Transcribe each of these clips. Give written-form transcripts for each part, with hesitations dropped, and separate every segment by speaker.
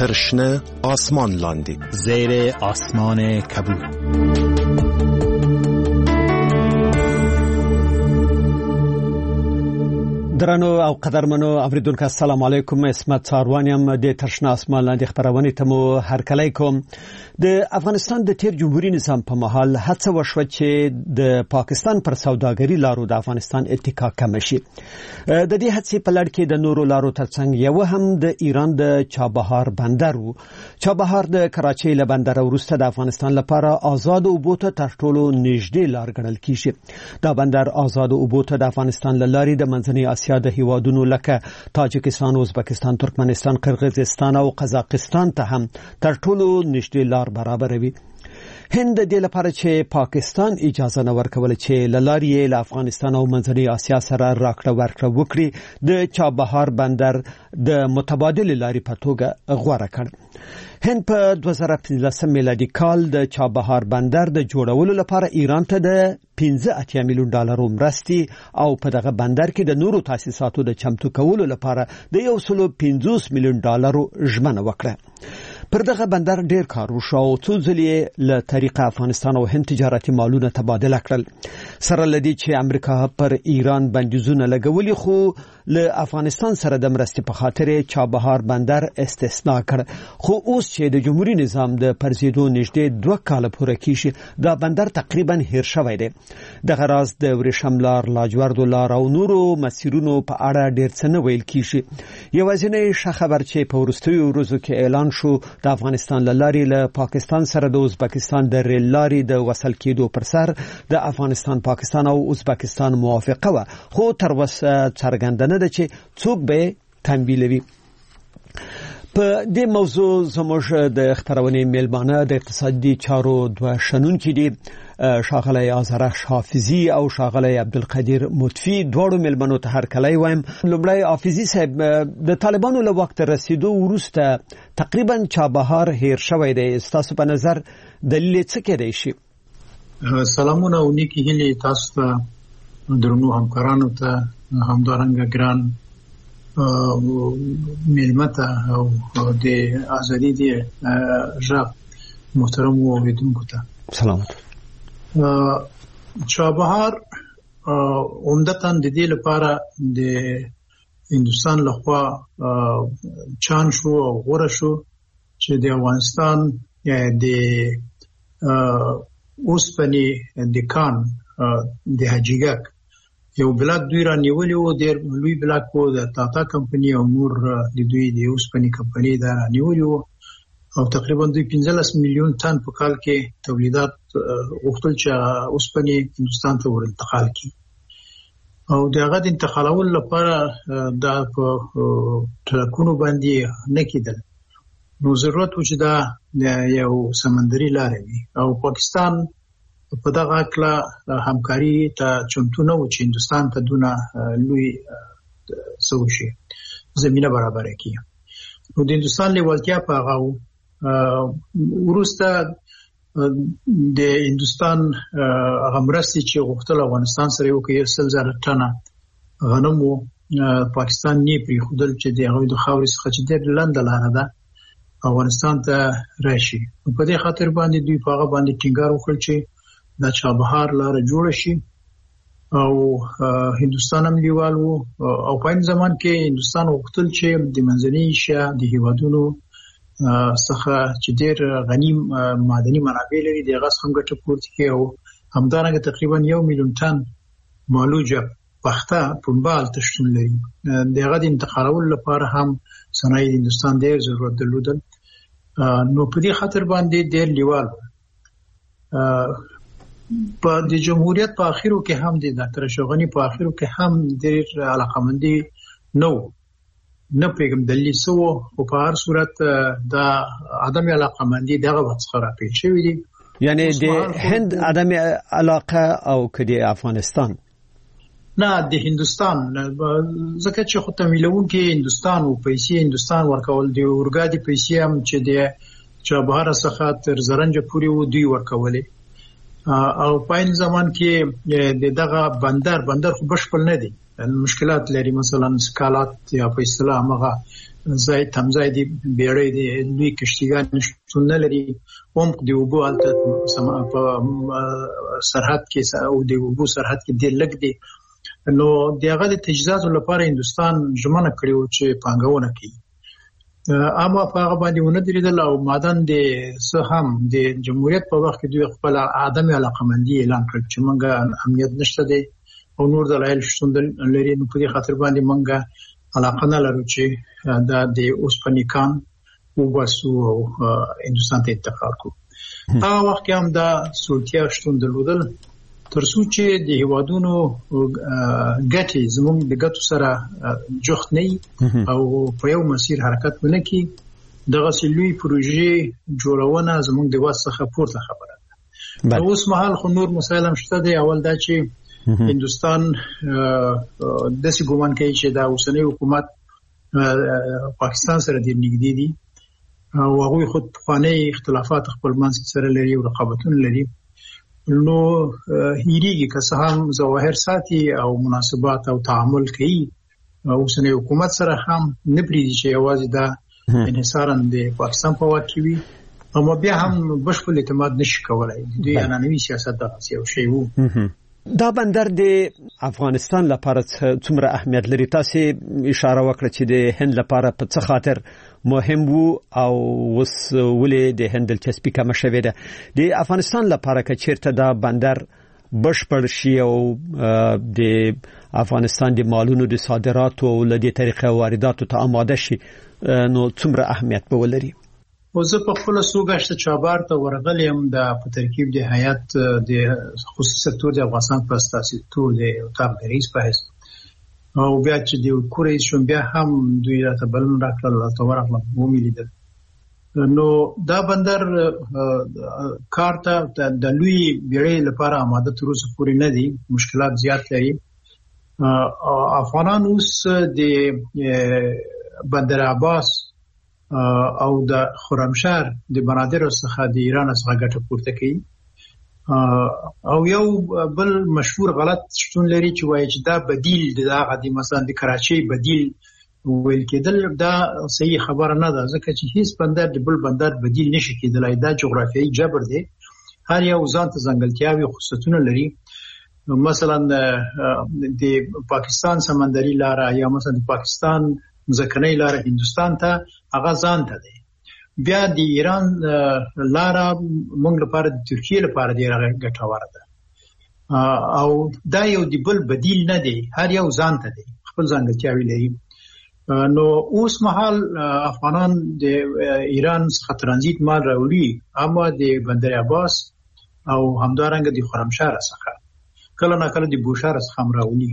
Speaker 1: ترشنه آسمان لاندې
Speaker 2: زیر آسمان کبود.
Speaker 3: درنو او قدرمنو اوریدونکو السلام علیکم. اسمت ساروانیم د ترشنه آسمان لاندې خبرونه ته مو هرکلی کوم. د افغانستان د تیر جمهوریت نظام په محل هڅه وشوه چې د پاکستان پر سوداګری لارو د افغانستان اتکا کم شي. د دې هڅې په لړ کې د نورو لارو ترڅنګ یو هم د ایران د چابهار بندر وو. چابهار د کراچۍ له بندر وروسته د افغانستان لپاره آزاد اوبو ته تر ټولو نږدې لار ګڼل کیږي. دا بندر آزاد اوبو ته د افغانستان له لارې د منځنۍ اسیا د هیوادونو لکه تاجکستان، ازبکستان، ترکمنستان، قرغیزستان او قزاقستان ته هم تر ټولو نږدې لار برابروي. هند د دې لپاره چې پاکستان اجازه نه ورکول چې لارې له افغانستان او منځنۍ اسیا سره راکړه ورکړه وکړي، د چابهار بندر د متبادل لارې په توګه غوړه کړ. هند په 2015 میلادي کال د چابهار بندر د جوړولو لپاره ایران ته د 15 میلیون ډالر مرستي او په دغه بندر کې د نورو تاسیساتو د چمتو کولو لپاره د 150 میلیون ډالر ژمنه وکړه. پر دغه بندر ډیر کار وشو او څو ځلې له طریقه افغانستان او هند تجارتي مالونه تبادله کړل. سره لدی چې امریکا پر ایران بندیزونه لګولي، خو له افغانستان سره د مرستې په خاطر چابهار بندر استثناء کړ. خو اوس چې د جمهوریت نظام د پرزیدو نږدې 2 کال پوره کیږي، دا بندر تقریبا هیر شوی دی. دغه راز د ورېښم لار، لاجوردو لار او نورو مسیرونو په اړه ډیر څه نه ویل کیږي. یوازینی ښه خبر چې په وروستیو ورځو کې اعلان شو، د افغانستان لارې له پاکستان سره د ازبکستان د ریل لارې د وصل کېدو پر سر د افغانستان، پاکستان او ازبکستان موافقه و، خو تر اوسه څرګنده نه ده چې څوک به تمویلوي. په دې موضوع زموږ د خبرونې میلمانه د اقتصادي چارو دوه شنونکي دي، ښاغلی آذرخش حافظي او ښاغلی عبدالقدیر مطفي. دواړو میلمنو ته هرکلی وایم. لومړی حافظي صاحب، د طالبانو له وخت رسیدو وروسته تقریبا چابهار هیر شوی دی. ستاسو په نظر دلیل څه کېدای شي؟
Speaker 4: سلامونه او نیکی هیلې تاسو ته، درنو همکارانو ته، همدارنګه ګران میلمه ته او د ازادي دی ژغ محترم اوریدونکو ته
Speaker 3: سلامت.
Speaker 4: چابهار عمدتاً د دې لپاره د هندوستان لخوا چان شو او غوره شو چې د افغانستان د اوسپنې د کان د حاجیګک یو بلاک دوی را نیولې و، ډېر لوی بلاک و، د ټاټا کمپنی او نور د دوی د اوسپنې کمپنی دا را نیولې و او تقریبا دوی 15 میلیون تن په کال کې تولیدات غوښتل چې اوسپنې هندوستان ته ور انتقال کړي او دغه د انتقالولو لپاره دا په ټرکونو باندې نه کېدل. نو ضرورت و چې دا یو سمندري لارې وي او پاکستان په دغه اړه همکاري ته چمتو نه و چې هندوستان ته دونه لوی سوشي زمينه برابر کړي. نو د هندوستان لیوالتیا په هغه وروسته د هندوستان هغه مرستې چې غوښتل افغانستان سره یو کې 100,000 ټنه غنم وو، پاکستان نه پریښودل چې د هغوی د خاورې څخه چې ډېر لنډه لاره ده افغانستان ته راشي. په دې خاطر باندې دوی په هغه باندې ټینګار وکړ چې د چابهار لاره جوړه شي او هندوستان هم لیوال وو او په زمان کې هندوستان غوښتل چې د منځنۍ اسیا د هیوادونو څخه چې ډېر غني معدني منابع لري د غاز هم ګټه پورته کوي او همدارنګه تقریبا 1 میلیون تن مالوجه پخته پنبال تشتون لري. دغه د انتقالولو لپاره هم صنایع هندوستان ډېر ضرورت درلودل. نو په دې خاطر باندې ډېر لیوال په د جمهوریت په اخیرو کې هم د ډاکټر اشرف غني په اخیرو کې هم ډېر علاقمندي نه پیغام دلی سو او په هر صورت دا عدم علاقمندي دغه وڅخه راپیل شوی دی،
Speaker 3: یعنی د هند عدم علاقه او کدی افغانستان
Speaker 4: نه د هندوستان ځکه چې خو تمویلون کې هندوستان او پیسې هندوستان ورکول دی، اورګادي پیسې هم چې د چابهار څخه تر زرنج پورې و دی ورکولې او په این زمان کې دغه بندر خو بشپړ نه دی مشکلات لري، مثلا سکالات یا په اصطلاح هغه ځای تمځای دی بیړۍ دی لوی کشتیګان شتون نه لري، عمق دی اوبو هلته په سرحد کې او د اوبو سرحد کې ډېر لږ دی. نو دغه د تجهیزاتو لپاره هندستان ژمنه کړې و چې پانګونه کوي، اما په هغه باندې ونه درېدل او مادن د هم د جمهوریت په وخت کې دوی خپل عدم علاقمندي اعلان کړ چې موږ اهمیت نشته دی او نور دلایل شتون لري. نو په دې خاطر باندې موږ علاقه نه لرو چې دا د اوسپنیکان وباسو او هندستان ته انتقال کړو. هغه وخت هم دا سولتیا شتون درلودل ترڅو چې د هیوادونو ګټې زموږ د ګټو سره جوخت نه او په یو مسیر حرکت ونه کړي. دغه لوی پروژې جوړونه زموږ د واسطه څخه پورته خبره ده. اوس مهال خو نور مسایل هم شته دي. اول دا چې هندستان داسې ګومان کوي چې دا اوسنی حکومت پاکستان سره ډېر نږدې دي او هغوی خود پخواني اختلافات خپل منځ کې سره لري او رقابتونه لري. نو هیریږي که څه هم ظواهر ساتي او مناسبات او تعامل کوي، اوسنی حکومت سره هم نه پرېږدي چې یوازې دا انحصارا د پاکستان په واک کې وي، اما بیا هم بشپړ اعتماد نشي کولای. دوی عنعنوي سیاست دغسې یو شی وو.
Speaker 3: دا بندر د افغانستان لپاره څومره اهمیت لري؟ تاسو اشاره وکړه چې د هند لپاره په څه خاطر مهم وو او وس ولې د هند دلچسپي کم شوې ده. د افغانستان لپاره که چیرته دا بندر بشپړ شي او د افغانستان د مالونو د صادراتو او لدې طریقې وارداتو ته آماده شي نو څومره اهمیت به ولري؟
Speaker 4: او زه په خپل سوګشت چابهار ته ورغلم د په ترکیب د هیئت د خصوصي سکتور د افغانستان په اساسي تور د اتاق د رئیس په حیث او بیا چې د کورې شوم بیا هم دوی راته بلنه راکړل او ورغلم وملیدل. نو دا بندر کارته د لوی بیړۍ لپاره آماده تر اوسه پورې نه دي، مشکلات زیات لري. افغانان اوس د بندر عباس او د خرمشهر د بنادر څخه د ایران څخه ګټه پورته کوي. او یو بل مشهور غلط شتون لري چې وایي چې دا بدیل دغه د مثلا د کراچۍ بدیل ویل کېدل. دا صحیح خبره نه ده، ځکه چې هیڅ بندر د بل بندر بدیل نشي کېدلای. دا جغرافیایي جبر دی، هر یو ځان ته ځانګړتیاوې او خصوصیتونه لري. مثلا د پاکستان سمندري لاره یا مثلا د پاکستان ځمکنۍ لاره هندستان ته هغه ځان ته دی. بیا د ایران لاره موږ لپاره د ترکیه لپاره ډېره ګټوره ده او دا یو د بل بدیل نه دی، هر یو ځان ته دی، خپل ځانګړتیاوې لري. نو اوس مهال افغانان د ایران څخه ترانزیت مال راوړي، اما د بندر عباس او همدارنګه د خرمشهر څخه کله نه کله د بوشهر څخه هم راوړي.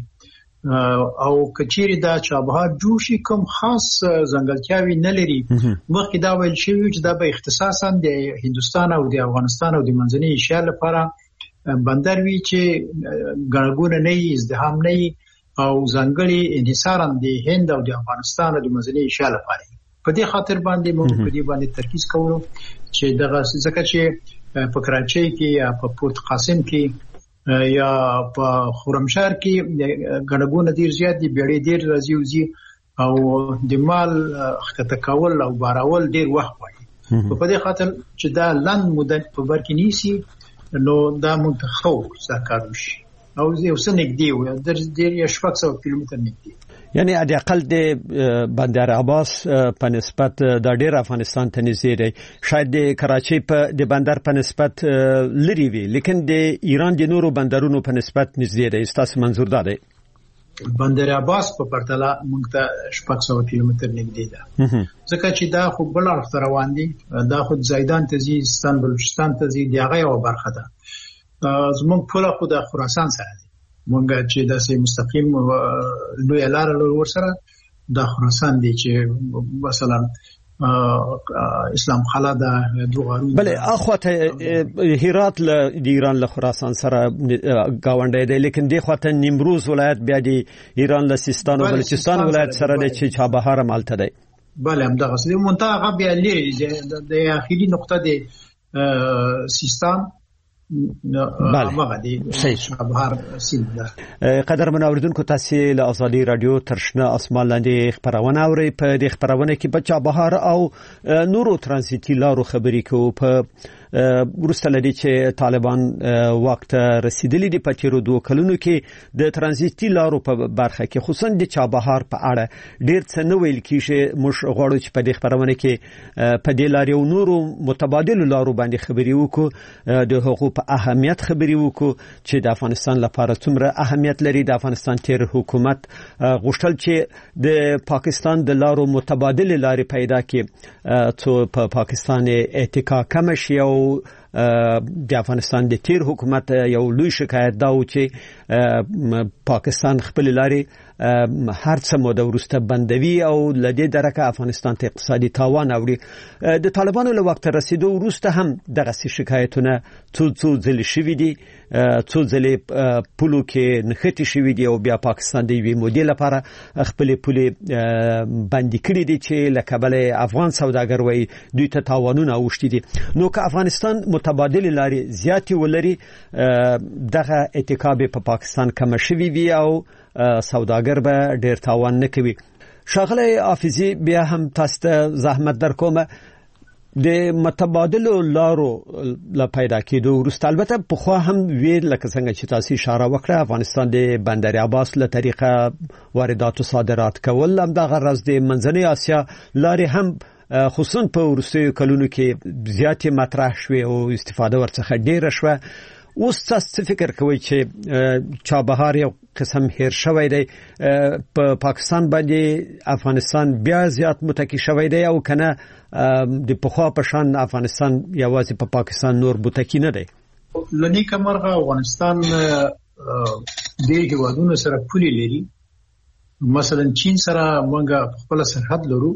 Speaker 4: او کچېری دا چابهار جوړ شي کوم خاص ځانګړتیاوې نه لري. مخکې دا ویل شوی چې دا به اختصاصا د هندستان او د افغانستان او د منځنۍ ایشیا لپاره بندر وی چې ګڼګونه نه وي، ازدحام نه وي او ځانګړي انحصارا د هند او د افغانستان او د منځنۍ ایشیا لپاره. په دې خاطر باندې موږ په دې باندې ترکیز کوو چې دغه ځکه چې په کراچۍ کې یا په پورت قاسم کې یا په خرمشهر کې ګڼګونه ډیر زیات دي، بیړۍ ډیر راځي وزي او د مال ښکته کول او بارول ډیر وخت غواړي. په دې خاطر چې دا لند مدت په بر کې نیسي نو دا منتخب سرکار وشي او یو څه نږدې و در ډیر 600 کیلومتر نږدې.
Speaker 3: یعنی د اقل د بندر عباس په نسبت د ډیر افغانستان ته نږدې دی، شاید د کراچۍ په د بندر په نسبت لري وي، لیکن د ایران د نورو بندرونو په نسبت نږدې دی. تاسو منظور دا دی؟
Speaker 4: بندر عباس په پرتله موږ ته 600 کیلومتر نږدې ده، ځکه چې دا خو بل اړخ ته روان دي، دا خو زیدان ته ځي، سیستان بلوچستان ته ځي، دغه یو برخه ده. زموږ پوله خو د خراسان سره دی، موږ چې داسې مستقیم لوی لاره لور سره د خراسان دی چې مثلا اسلام خلا د دوغارو
Speaker 3: بله اخواته هرات له ایران له خراسان سره گاونډی دی، لیکن دی خواته نیمروز ولایت بیا د ایران له سیستان او بلوچستان ولایت سره دی چې چابهار مالته دی.
Speaker 4: بله همدغه څه منطقه بیا لري د اخیری نقطه د سیستان هغه دی چابهار سیند ده.
Speaker 3: قدرمن اوریدونکو تاسو له ازادي رادیو ترشنه اسمان لاندې خبرونه اوري. په دې خبرونه کې په چابهار او نورو ترانزیتي لارو خبرې کوو. په ورسته لدی چې طالبان وخت رسیدلی دی په تیرو 2 کلونو کې د ترانزیتي لارو په برخه کې خصوصا د چابهار په اړه ډیر څه نو ویل کیږي. موږ غواړو چې په دې خبرونه کې په دې لارو او نورو متبادل لارو باندې خبرې وکړو، د حقوق په اهمیت خبرې وکړو چې د افغانستان لپاره څومره اهمیت لري. د افغانستان تیر حکومت غوښتل چې د پاکستان د لارو متبادل لارې پیدا کړي څو په پاکستان اتکا کم شي. او د افغانستان د تیر حکومت یو لوی شکایت دا و چې پاکستان خپل لارې هر څه موده ورسته بندوي او لدې درکه افغانستان ته اقتصادي تاوان اوري. د طالبانو له وخت رسیدو ورسته هم دغه شکایتونه څو ځل شوي دي، څو ځل پولو کې نښتې شوي دي او بیا پاکستان د یوې مودې لپاره خپل پولې بندي کړې دي چې له کبله افغان سوداګر وایي دوی ته تاوانونه اوښتي دي. نو که افغانستان متبادل لارې زیاتې ولري دغه اتکاب په پاکستان کم شوي وي او سوداګر به ډیر تاوان نه کوي. شاغله حافظي بیا هم تاسو ته زحمت در کوم. د متبادل لارو لا پیدا کېدو وروسته البته په خو هم ویل لکه څنګه چې تاسو اشاره وکړه افغانستان د بندر عباس له طریقه واردات او صادرات کول هم دغه راز د منځنۍ اسیا لارې هم خصوصا په وروستیو کلونو کې زیاتې مطرح شوې او استفاده ورڅخه ډیره شوه. اوس تاسو فکر کوئ چې چابهار یو قسم هیر شوی دی په پاکستان باندې افغانستان بیا زیات متکی شوی دی او کنه د پخوا په شان افغانستان یوازې په پاکستان نور متکی نه دی؟
Speaker 4: لنی کمرغه افغانستان د هیوادونو سره پولي لري. مثلا چین سره موږ خپل سرحد لرو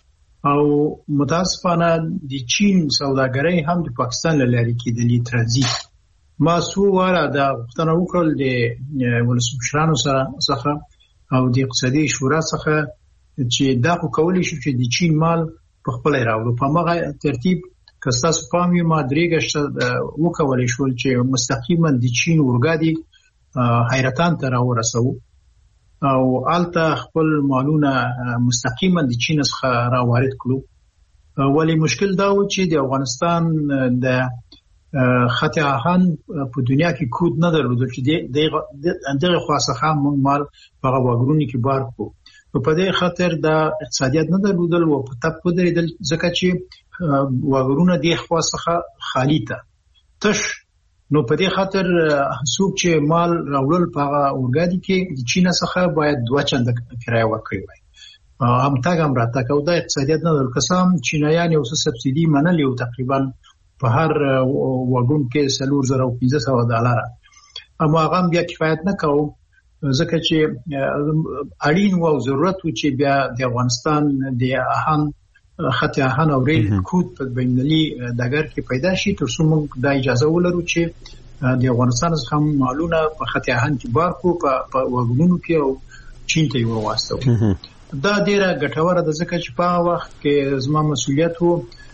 Speaker 4: او متاسفانه د چین سوداګرۍ هم د پاکستان لاري کې د ترانزیت ما سو واره د غوښتنه وکړل د ولسمشرانو څخه او د اقتصادي شورا څخه چې دا کولی شي چې د چین مال په خپل راوړو. په هغه ترتیب کستاسو پامي ما درېګشت وکولای شو چې مستقیما د چین اورګادي حیرتان ته راورسو او آلته خپل مالونه مستقیما د چین څخه راوارد کړو. ولی مشکل دا و چې د افغانستان د خط آهن په دنیا کې کود نه درلود چې دغه خاصه موږ مال په واګرونی کې بار کو. په دې خاطر دا اقتصادیت نه درلودل او په تپ درېدل ځکه چې واګرونه د خاصه خالی ته تش. نو په دې خاطر حساب چې مال راوړل په اورګادي کې د چین څخه باید 2 چنده کرایه ورکړي وي. هم تاګم راته کو دا اقتصادیت نه درل قسم چینایان یو څه سبسيدي منل یو تقریبا په هر واګون کې $1500 اما هغه بیا کفایت نه کوي ځکه چې اړین او ضرورت و چې بیا د افغانستان د اهن خط اهن او ریل کود په بینالي دګر کې پیدا شي تر څو موږ د اجازه ولرو چې د افغانستان څخه مالونه په خط اهن کې بار کو په واګونو کې او چین ته وروستو. دا ډیره ګټوره ده ځکه چې په وخت کې زما مسؤلیت وو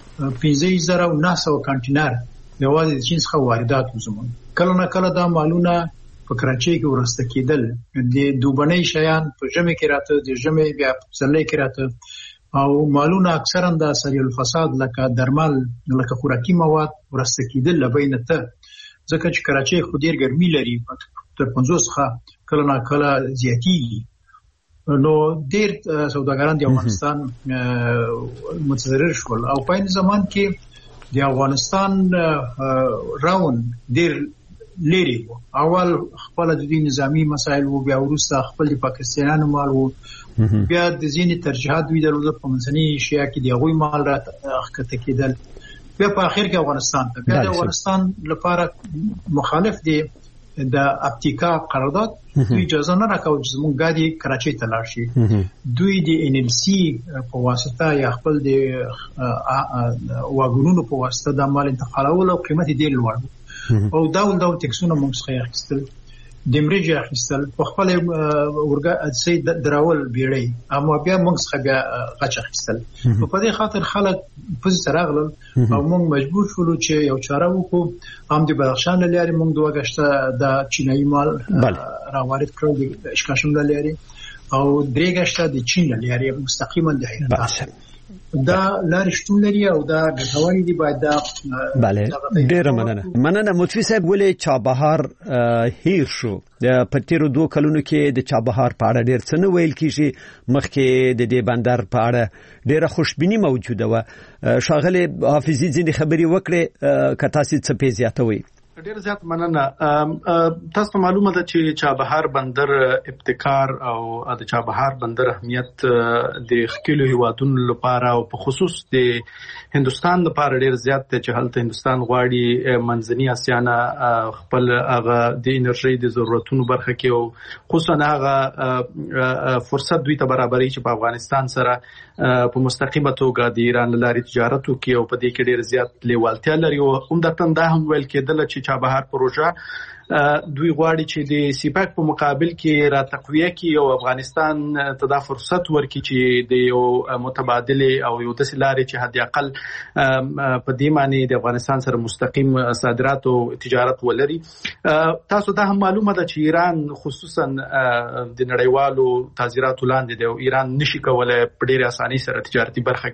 Speaker 4: 15,900 کانټینر یوازې د چین څخه واردات وزمون. کله نه کله دا مالونه په کراچۍ کې ورسته کېدل د دوبنۍ شیان په ژمه کې راته د ژمه بیا په پسرلي کې راته او مالونه اکثرا د سریع الفساد لکه درمل لکه خوراکي مواد ورسته کېدل لبینه ته ځکه چې کراچۍ خو ډیر ګرمي لري تر 50 څخه کله نه کله زیاتېږي. نو ډیر سوداګران د افغانستان متضرر شول او په این زمان کې د افغانستان راون ډیر لري. اول خپل د نظامی مسایل وو بیا ورسته خپل د پاکستانیانو مال وو بیا د ځینې ترجیحات وی درلود په منځنۍ اشیا کې د غوي مال راخته کېدل بیا په اخر کې افغانستان ته بیا د افغانستان لپاره مخالف دي د اپتیکا قرارداد دوی اجازه نه راکوي چې موږ غادي کراچۍ ته لاړ شي. دوی د NLC په واسطه یا خپل د واګونونو په واسطه د مال انتقالول او قیمت ډیر لوړ او ډول ټیکسونه موږ څخه اخیستل. د مرجع اخیستل په خپل ورګه اڅي دراول بیړی اما بیا موږ څخه بیا غچ اخیستل په دې خاطر خلک په سراغل او موږ مجبور شولو چې یو چاره وکړو هم د بدخشان لري موږ دوه غشته د چینایي مال راوارد کړو د اشکاشم لري او درې غشته د چین لري مستقیما د هیات دا لار شتون لري او دا ګټوري دی باید دا
Speaker 3: bale ډیر مننه متفی صاحب ولې چابهار هیر شو د پټیرو 2 کلونو کې د چابهار په اړه ډیر څه نه ویل کیږي مخکې د دې بندر په اړه ډیره خوشبینی موجوده و شاغله حافظي ځینې خبري وکړي کتا سي څه پیزیاتوي
Speaker 5: ډیر زیات مننه تاسو معلومه ده چې چابهار بندر ابتکار او د چابهار بندر اهمیت د خکلو هیوادونو لپاره او په خصوص د هندستان لپاره ډیر زیات دی چې هلته هندستان غواړي منځنی اسیا نه خپل هغه د انرژي د ضرورتونو برخه کې او خصوصا هغه فرصت دوی ته برابرۍ چې په افغانستان سره په مستقیمه توګه د ایران لاري تجارت وکړي او په دې کې ډیر زیات لیوالتیا لري او عمدتاً دا هم ویل کېدل چې چابهار پروژه دوی غواړي چې د سیپاک په مقابل کې را تقویه کی او افغانستان ته دا فرصت ورکړي چې د یو متبادل او یو د سلاري چې حد اقل په دې معنی د افغانستان سره مستقیم صادرات او تجارت ولري. تاسو دا هم معلومه ده چې ایران خصوصا د نړیوالو تعزیراتو لاندې دی او ایران نشي کولای په ډېر اساني سره تجارتي برخه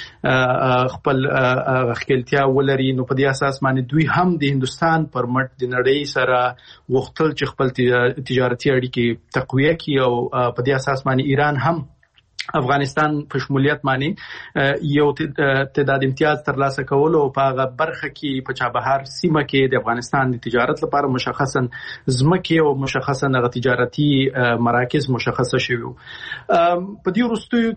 Speaker 5: کې خپل خپلتیا ولري. نو په دې اساس باندې دوی هم د هندستان پر مټ د نړۍ سره وختل چې خپل تجارتي اړیکې تقویه کړي او په دې اساس باندې ایران هم افغانستان په شمولیت باندې یو تعداد امتیاز ترلاسه کول او په هغه برخه کې په چابهار سیمه کې د افغانستان د تجارت لپاره مشخصا ځمکې او مشخصا د تجارتي مراکز مشخصه شوي. په دې وروستیو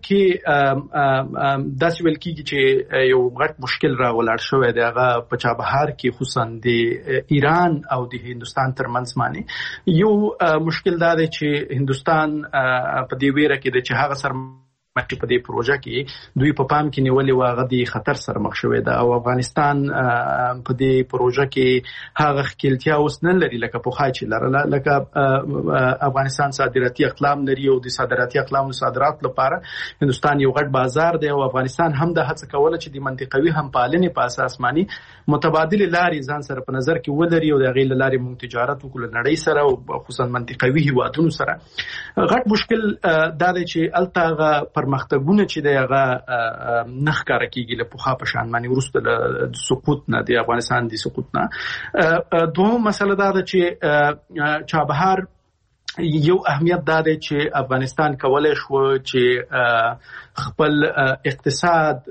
Speaker 5: کې داسې ویل کېږي چې یو غټ مشکل راولاړ شوی دی هغه په چابهار کې خصوصا د ایران او د هندستان ترمنځ باندې یو مشکل دا دی چې هندستان په دې ویره کې د چې هغه سره چې په دې پروژه کې دوی په پام کې نیولې واغه د خطر سره مخ شوی دا او افغانستان په دې پروژه کې هغه خپلتیا اوس نه لري لکه په خاچ لرله لکه افغانستان صادراتي اقلام لري او د صادراتي اقلام او صادرات لپاره هندستان یو غټ بازار دی او افغانستان هم د هڅه کوله چې د منطقوي همپالنې په اساس باندې متبادل لارې ځان سره په نظر کې ولري او د غیر لارې مونږ تجارت وکړو نړۍ سره او خصوصا منطقوي هیوادونو سره. غټ مشکل دا دی چې التاغه پرمختګونه چې دغه نخ کار کیږي له پوخا په شان باندې ورسته د سقوط نه د افغانستان د سقوط نه. دوه مسله دا ده چې چابهار یو اهمیت دا دی چې افغانستان کولای شو چې خپل اقتصاد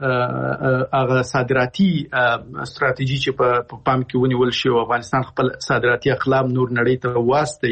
Speaker 5: هغه صادراتي ستراتیژي چې په پام کې ونیول شي او افغانستان خپل صادراتي اقلام نور نړۍ ته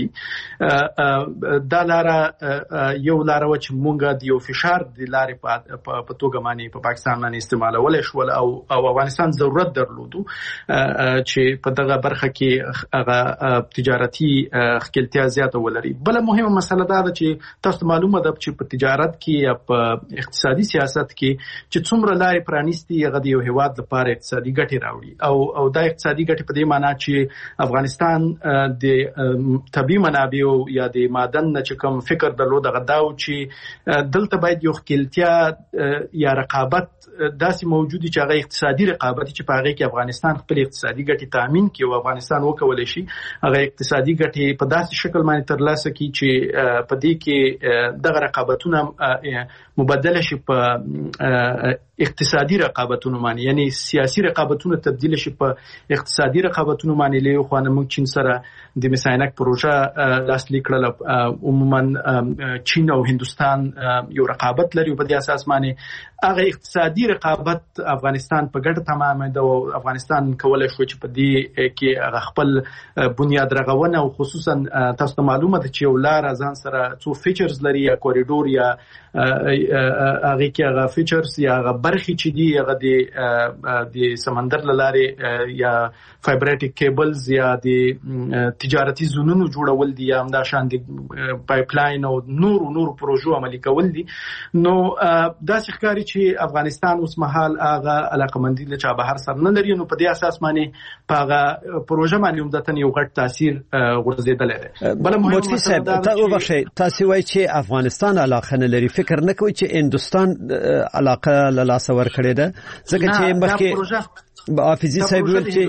Speaker 5: واستي دا لاره یو لاره و چې مونږه د یو فشار د لارې په توګه باندې په پاکستان باندې استعمالول شو او افغانستان ضرورت درلودو چې په دغه برخه کې هغه تجارتي خپلتیا زیاته ولري. بل مهمه مسله دا ده چې تاسو معلومه ده چې په تجارت کې یا په اقتصادي سیاست کې چې څومره لارې پرانیستي هغه د یو هیواد لپاره اقتصادي ګټې راوړي او دا اقتصادي ګټې په دې معنی چې افغانستان د طبيعي منابع یا د معدن نه چې کوم فکر درلود هغه دا و چې دلته باید یو خپلتیا یا رقابت داسې موجودي چې هغه اقتصادي رقابت چې په هغه کې افغانستان خپل اقتصادي ګټې تامین کړي او افغانستان وکولای شي هغه اقتصادي ګټې په داسې شکل باندې ترلاسه کړي چې په دې کې دغه رقابتونه مبادله شي په اقتصادي رقابتونو باندې یعنی سیاسي رقابتونه تبدیل شي په اقتصادي رقابتونو باندې له خو نه موږ چین سره د مساینک پروژه لاسلیک کړل. عموما چین او هندستان یو رقابت لري په دې اساس باندې هغه اقتصادي رقابت افغانستان په ګټه تمامه ده او افغانستان کولای شو چې په دې کې هغه خپل بنیاد رغونه او خصوصا تاسو ته معلومه ده چې یو لار ځان سره څو فیچرز لري یا کوریډور یا هغه کې هغه فیچرز یا هغه برخې چې دی هغه د سمندر لارې یا فایبرټیک کیبلز یا د تجارتي زونونو جوړول دي یا همدا شان د پایپ لاین او نور پروژو عملي کول دي. نو دا ښکاري چې افغانستان اوس مهال هغه علاقمندي له چابهار سره نه لري. نو په دې اساس باندې په هغه پروژه باندې عمدتاً یو غټ تاثیر غورځېدلی دی. بل مهم
Speaker 3: مسله تاسو وایي چې افغانستان علاقه نه لري، فکر نه کوي چې هندستان علاقه له لاسه ورکړې ده؟ ځکه چې مخکې حافظي صاحب ویل چې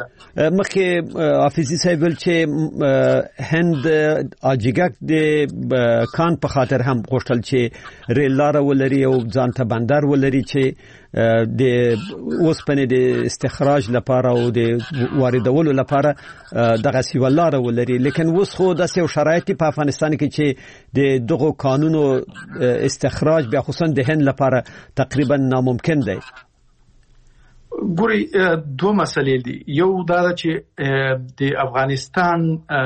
Speaker 3: هند اجګک د کان په خاطر هم غوښتل چې ریل لار ولري او ځانته بندر ولري چې د اوسپنې د استخراج لپاره او د واردولو لپاره دغه سیوالار ولري. لیکن اوس خو د سیو شرایط په افغانستان کې چې د دغه قانونو استخراج بیا خصوصا د هند لپاره تقریبا ناممکن دی.
Speaker 5: ګوري دوه مسلې دي. یو دا چې د افغانستان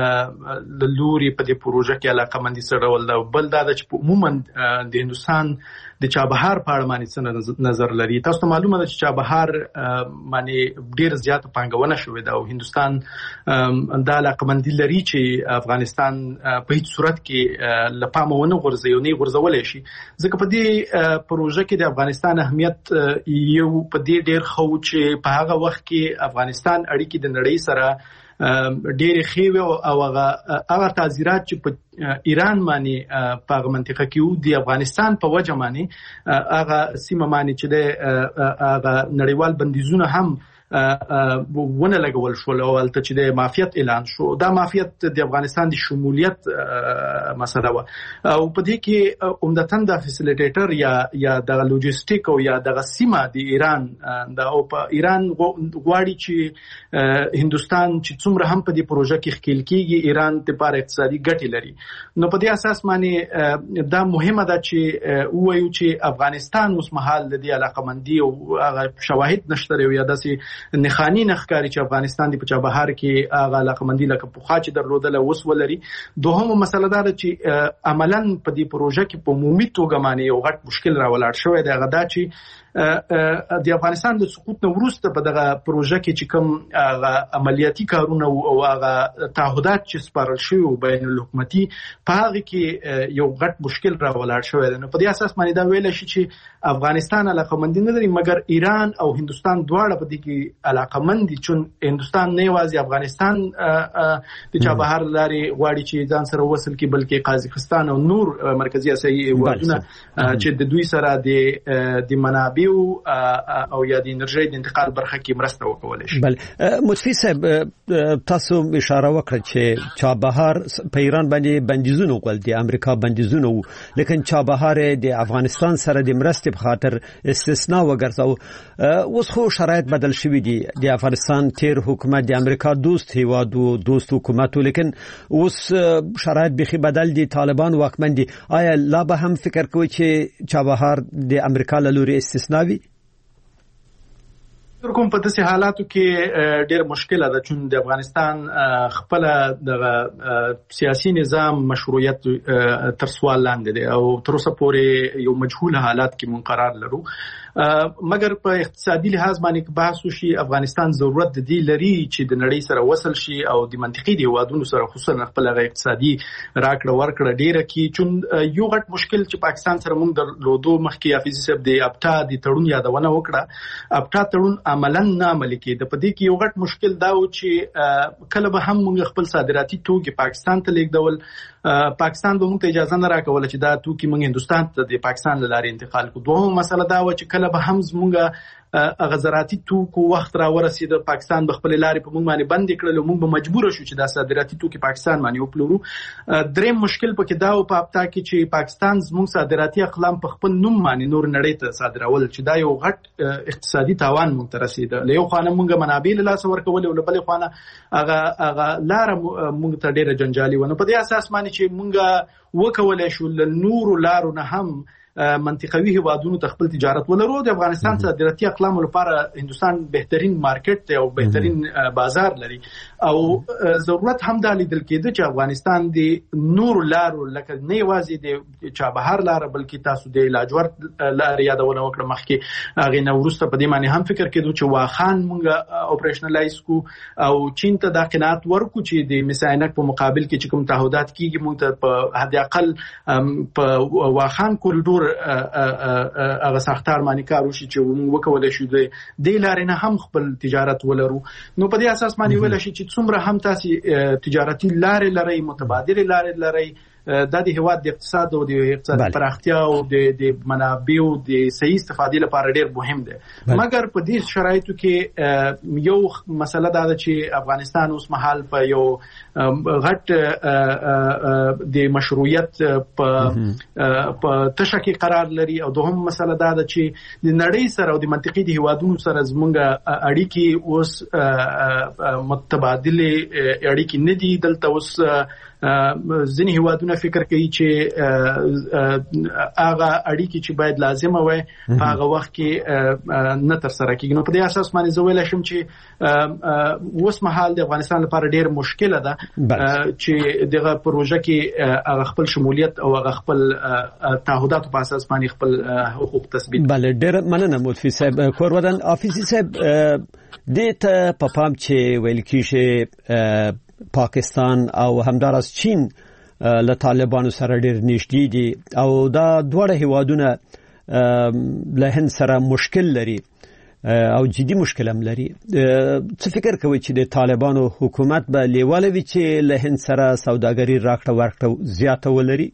Speaker 5: لوري په دې پروژه کې علاقمندي سره ول دا، بل دا چې عموما د هندستان د چابهار په اړه باندې نظر لري. تاسو ته معلومه ده چې چابهار باندې ډیر زیات پانګونه شوې ده او هندستان دا علاقمندي لري چې افغانستان په هیڅ صورت کې لپاره ونه غورځي او نه غورځولای شي. ځکه په دې پروژه کې د افغانستان اهمیت یو په دې ډیر خو چې په هغه وخت کې افغانستان اړیکې د نړۍ سره ډېر خېوي او هغه تعزیرات چې په ایران باندې په منطقه کې وو د افغانستان په وجه باندې هغه سیمه باندې چې د هغه نړیوال بندیزونه هم ونه لګول شو او البته چې د مافیت اعلان شو. دا مافیت د افغانستان د شمولیت مسله و او په دې کې عمدتاً د فیسیلیټیټر یا د لوجستیک او یا د سیمه د ایران د او په ایران غواړي چې هندستان چې څومره هم په دې پروژه کې ښکیل کیږي ایران ته پر اقتصادي ګټې لري. نو په دې اساس باندې دا مهمه ده چې وایو چې افغانستان اوس مهال د دې علاقمندي او شواهد نشته یا داسې نخانی نخکاری چې افغانستان دی په چابهار کې هغه علاقمندي لکه پوخا چې درلودل اوس ولري. دوهمه مسله دا ده چې عملاً په دې پروژه کې په عمومي توګه باندې یو غټ مشکل راولاړ شوی دی. هغه دا چې د افغانستان د سقوط نه وروسته په دغه پروژه کې چې کوم عملیاتي کارونه او هغه تعهدات چې سپارل شوی او بین الحکومتي په هغه کې یو غټ مشکل راولاړ شوی دی. نو په دې اساس باندې دا ویل شي چې افغانستان علاقمندي نه لري مګر ایران او هندستان دواړه په دې کې علاقمند دي. چون هندستان نه یوازې افغانستان د چابهار لارې غواړي چې ځان سره وصل کړي بلکې قازقستان او نور مرکزی اسیایي هیوادونه چې د دوی سره د منابع او یا د انرژي د انتقال برخه کې مرسته وکولای شي.
Speaker 3: بل متفی صاحب تاسو اشاره وکړه چې چابهار په ایران باندې بندیزونه وکړل، د امریکا بندیزونه وو، لیکن چابهار د افغانستان سره د مرستې په خاطر استثناء وګرځاو. اوس خو شرایط بدل شوي دي. د افغانستان تیر حکومت د امریکا دوست هیواد او دوست حکومت، لیکن اوس شرایط بخي بدل دي، طالبان واکمن دي. آیا لا به هم فکر کوي چې چابهار د امریکا له لوري استثناء وي؟
Speaker 5: کوم په داسې حالاتو کې ډېر مشکله ده چې د افغانستان خپل د سیاسي نظام مشروعیت تر سوال لاندې دی او تر اوسه پورې یو مجهول حالات کې منقرار لرو. مګر په اقتصادي لحاظ باندې بحث وشي افغانستان ضرورت دی لري چې د نړۍ سره وصل شي او د منطقي دی هیوادونو سره خصوصا خپل اقتصادي راکړه ورکړه ډیره کی. چون یو غټ مشکل چې پاکستان سره موږ درلودو مخکې حافظي صاحب د ابتا د تړون یادونه وکړه. ابتا تړون عملاً نه عملي کېده. په دې کې یو غټ مشکل دا و چې کله به هم موږ خپل صادراتي توکي پاکستان ته لیږدول، پاکستان به موږ ته اجازه نه راکوله چې دا توکي موږ هندستان ته د پاکستان له لارې انتقال کړو. دوهم مسله دا و چې کله به هم زموږ غزراتي توکو وخت را ورسید پاکستان به خپل لارې په موږ باندې بند کړل او موږ به مجبور شو چې دا صادراتي توکي پاکستان باندې وپلورو. دریم مشکل پکې دا او په اپتا کې چې پاکستان زموږ صادراتي اقلام په خپل نوم باندې نور نړۍ ته صادرول چې دا یو غټ اقتصادي تاوان موږ ته رسید. له یو خانه موږ منابع له لاس ورکول او له بل خانه هغه لار موږ ته ډیره جنجالي ونه. په دې اساس باندې چې موږ وکولای شو له نور لارو نه هم منطقوي هیوادونو ته خپل تجارت ولرو. د افغانستان صادراتي اقلام لپاره هندستان بهترین مارکیټ دی او بهترین بازار لري او ضرورت هم د لیدل کېده چې افغانستان د نور لارو لکه نه یوازې د چابهار لار بلکې تاسو د لاجورد لار یادونه وکړه مخکې هغه نو وروسته په دې معنی هم فکر کېدو چې واخان مونږه اپریشنلایز کو او چین ته د قناعت ورکو چې د مساینک په مقابل کې چې کوم تعهدات کیږي مونږ ته په حد اقل په واخان کوریډور هغه ساختار باندې کار وشي چې موږ وکولای شو د لارې نه هم خپل تجارت ولرو. نو په دې اساس باندې ویل شي چې څومره هم تاسو تجارتي لارې لري متبادل لارې لري د دې هیواد د اقتصاد او د اقتصاد پراختیا او د منابعو د صحیح استفادې لپاره ډېر مهم دی. مګر په دې شرایطو کې یو مسله دا ده چې افغانستان اوس مهال په یو غټ د مشروعیت په تشه کې قرار لري او دوهم مسله دا ده چې د نړۍ سره او د منطقي د هیوادونو سره زمونږ اړیکې اوس متبادل اړیکې نه دي. دلته اوس ځینې هیوادونه فکر کوي چې هغه اړیکې چې باید لازمه وي په هغه وخت کې نه تر سره کیږي. نو په دې اساس باندې زه ویل شم چې اوس مهال د افغانستان لپاره ډېر مشکله ده چې دغه پروژه کې هغه خپل شمولیت او هغه خپل تعهداتو په اساس باندې خپل حقوق تثبیت.
Speaker 3: بله ډېر مننه مولفي صاحب. کورودن حافظي صاحب دې ته په پام چې ویل کېږي پاکستان او همدارس چین له طالبانو سره ډېر نږدې دي او دا دواړه هیوادونه له هند سره مشکل لري او جدي مشکل هم لري. څه فکر کوي چې د طالبانو حکومت به لیواله وي چې له هند سره سوداګري راکړه ورکړه زیاته ولري؟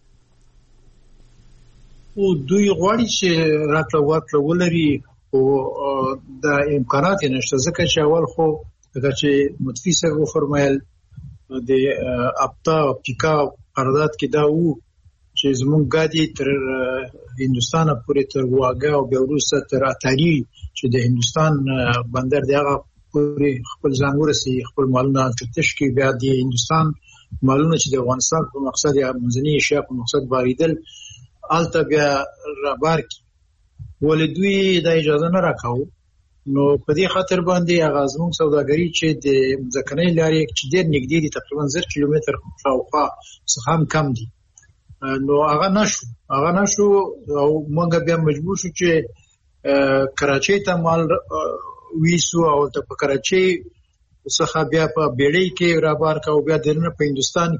Speaker 4: او دوی غواړي چې راکړه ورکړه ولري او د امکانات نشته ځکه چې اول خو دا چې متفق سره فرمایل د ابتا او پټیکا قرارداد کې دا وو چې زموږ غادي تر هندستان پورې تر واګه او بیا وروسته تر اتاری چې د هندستان بندر دیغه پورې خپل ځان ورسي خپل مالونه تفتیش کې بیا د هندستان مالونه چې د افغانستان په مقصد یا منځنی ایشیا په مقصد باریدل الته بیا رابار ولې دوی د اجازه نه راکاو. نو په دې خاطر باندې هغه زموږ سوداګري چې د ځکنۍ لارې چې ډېر نږدې دي تقریبا 1000 کیلومتر شاوخوا څخه هم کم دي نو هغه نشو او موږ بیا مجبور شو چې کراچۍ ته مال ویسو او ته په کراچۍ څخه بیا په بیړۍ کې رابار کاو بیا دنه په هندستان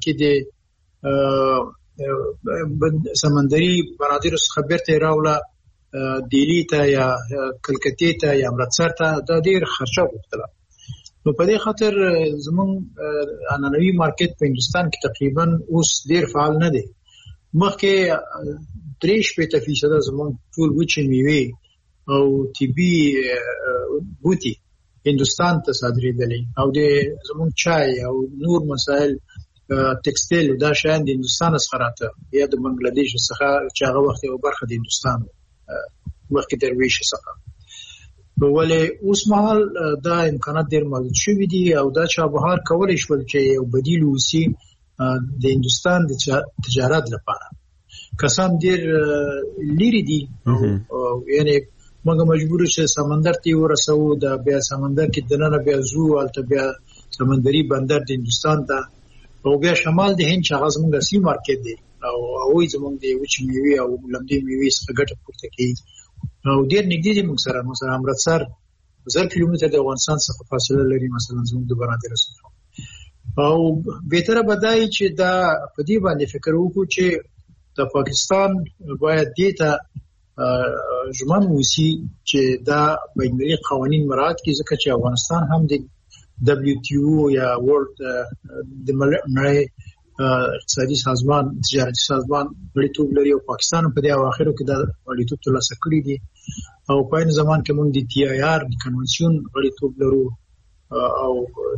Speaker 4: کې د سمندري بنادر څخه بیرته راوړه دلی ته یا کلکتې ته یا امرتسر ته دا ډیر خرچه وکړه. نو په دې خاطر زموږ انانوي مارکیټ په هندستان کې تقریبا اوس ډیر فعال نه دی. مخکې 3% زموږ ټول وچې میوه او طبي بوتي هندستان ته صادرېدلې او د زموږ چای او نور مسائل ټیکسټایل دا شان د هندستان څخه راته یا د بنگلاديش څخه چې هغه وخت یو برخه د هندستان مخکې درویش څخه. ولې اوس مهال دا امکانات ډېر محدود شوي دي او دا چابهار کولای شول چې یو بدیل وسی د هندستان د تجارت لپاره کسان ډېر لري دي یعنی موږ مجبور چې سمندر ته ورسو دا بیا سمندر کې دننه بیا زو الته بیا سمندري بندر د هندستان ته او بیا شمال د هند چې غزمون د سی مارکیټ دی او اوی زمونږ د وچ میوه او لمدې میوه څخه ګټه پورته کوي او ډېر نږدې دي موږ سره امرتسر 1000 کیلومتر د افغانستان څخه فاصله لري مثلا زموږ د برادر سره او بهتره بدای چې دا په دې باندې فکر وکړو چې د پاکستان باید دیتا ژمن وسی چې دا بین‌المللي قوانين مراعات کړي ځکه چې افغانستان هم د WTO یا ورلد د نړۍ اقتصادي سازمان تجارتي سازمان غړیتوب لري او پاکستان په دې اواخرو کې د غړیتوب ترلاسه کړی دي او په این زمان کې موږ د TIR د کنونسیون غړیتوب لرو او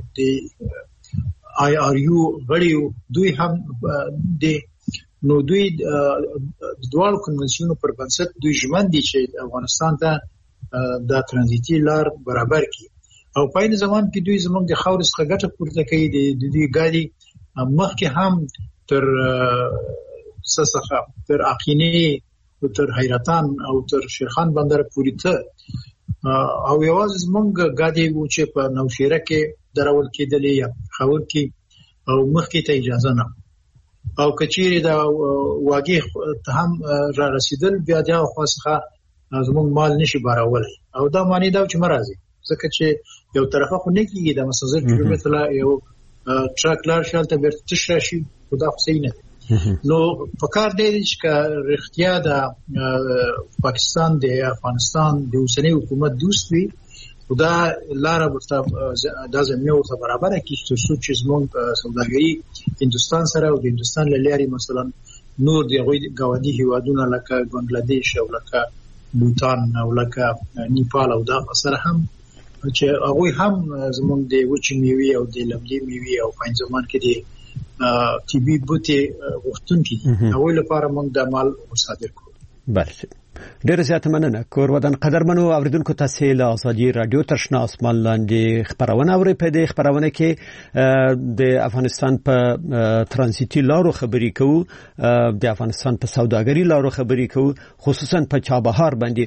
Speaker 4: د IRU غړیو دوی هم د نو دوی د دوه کنونسیونو پر بنسټ دوی ژمن دي چې افغانستان ته د ترانزیتي لار برابر کړي او په این زمان کې دوی زموږ د خاور څخه ګټه پورته کوي د دوی ګاډي مخکې هم تر سسخه تر اقینه تر حیرتان او تر شیرخان بندر پورې ته او یوازې موږ غاډي وو چې په نوشیره کې درول کېدلې یا خاور کې او مخکې ته اجازه نه او کچېری دا واګي ته هم را رسیدل بیا دا خاصه زموږ مال نشي بارولای او دا معنی دا چې مرزي ځکه چې یو طرفه خو نه کیږي د مسافر کیلومتر یو ټرک لار شالته بیرته شي خدا خو صحیح نه نو فکر دی چې رښتیا د پاکستان د افغانستان د اوسنۍ حکومت دوست وي خدا لار ورته د زمینه ورته برابر کیږي چې زموږ سوداګري هندستان سره او د هندستان لاري مثلا نور د غوډي هیوادونو لکه بنگلاديش او لکه بوتان او لکه نیپال او دا سره هم چې هغه هم زموږ د وچ میوي او د لمدي میوي او په ځمان کې دي طبي بوتي وختونکي هغه لپاره موږ د مال صادر کوو.
Speaker 3: بله ډېر زیات مننه کور ودان قدرمنو اوریدونکو تاسو له ازادي رادیو ترشنا اسمان لاندې خبرونه اورئ. په دې خبرونه کې د افغانستان په ترانزیتي لارو خبرې کوو، د افغانستان په سوداګري لارو خبرې کوو، خصوصا په چابهار باندې.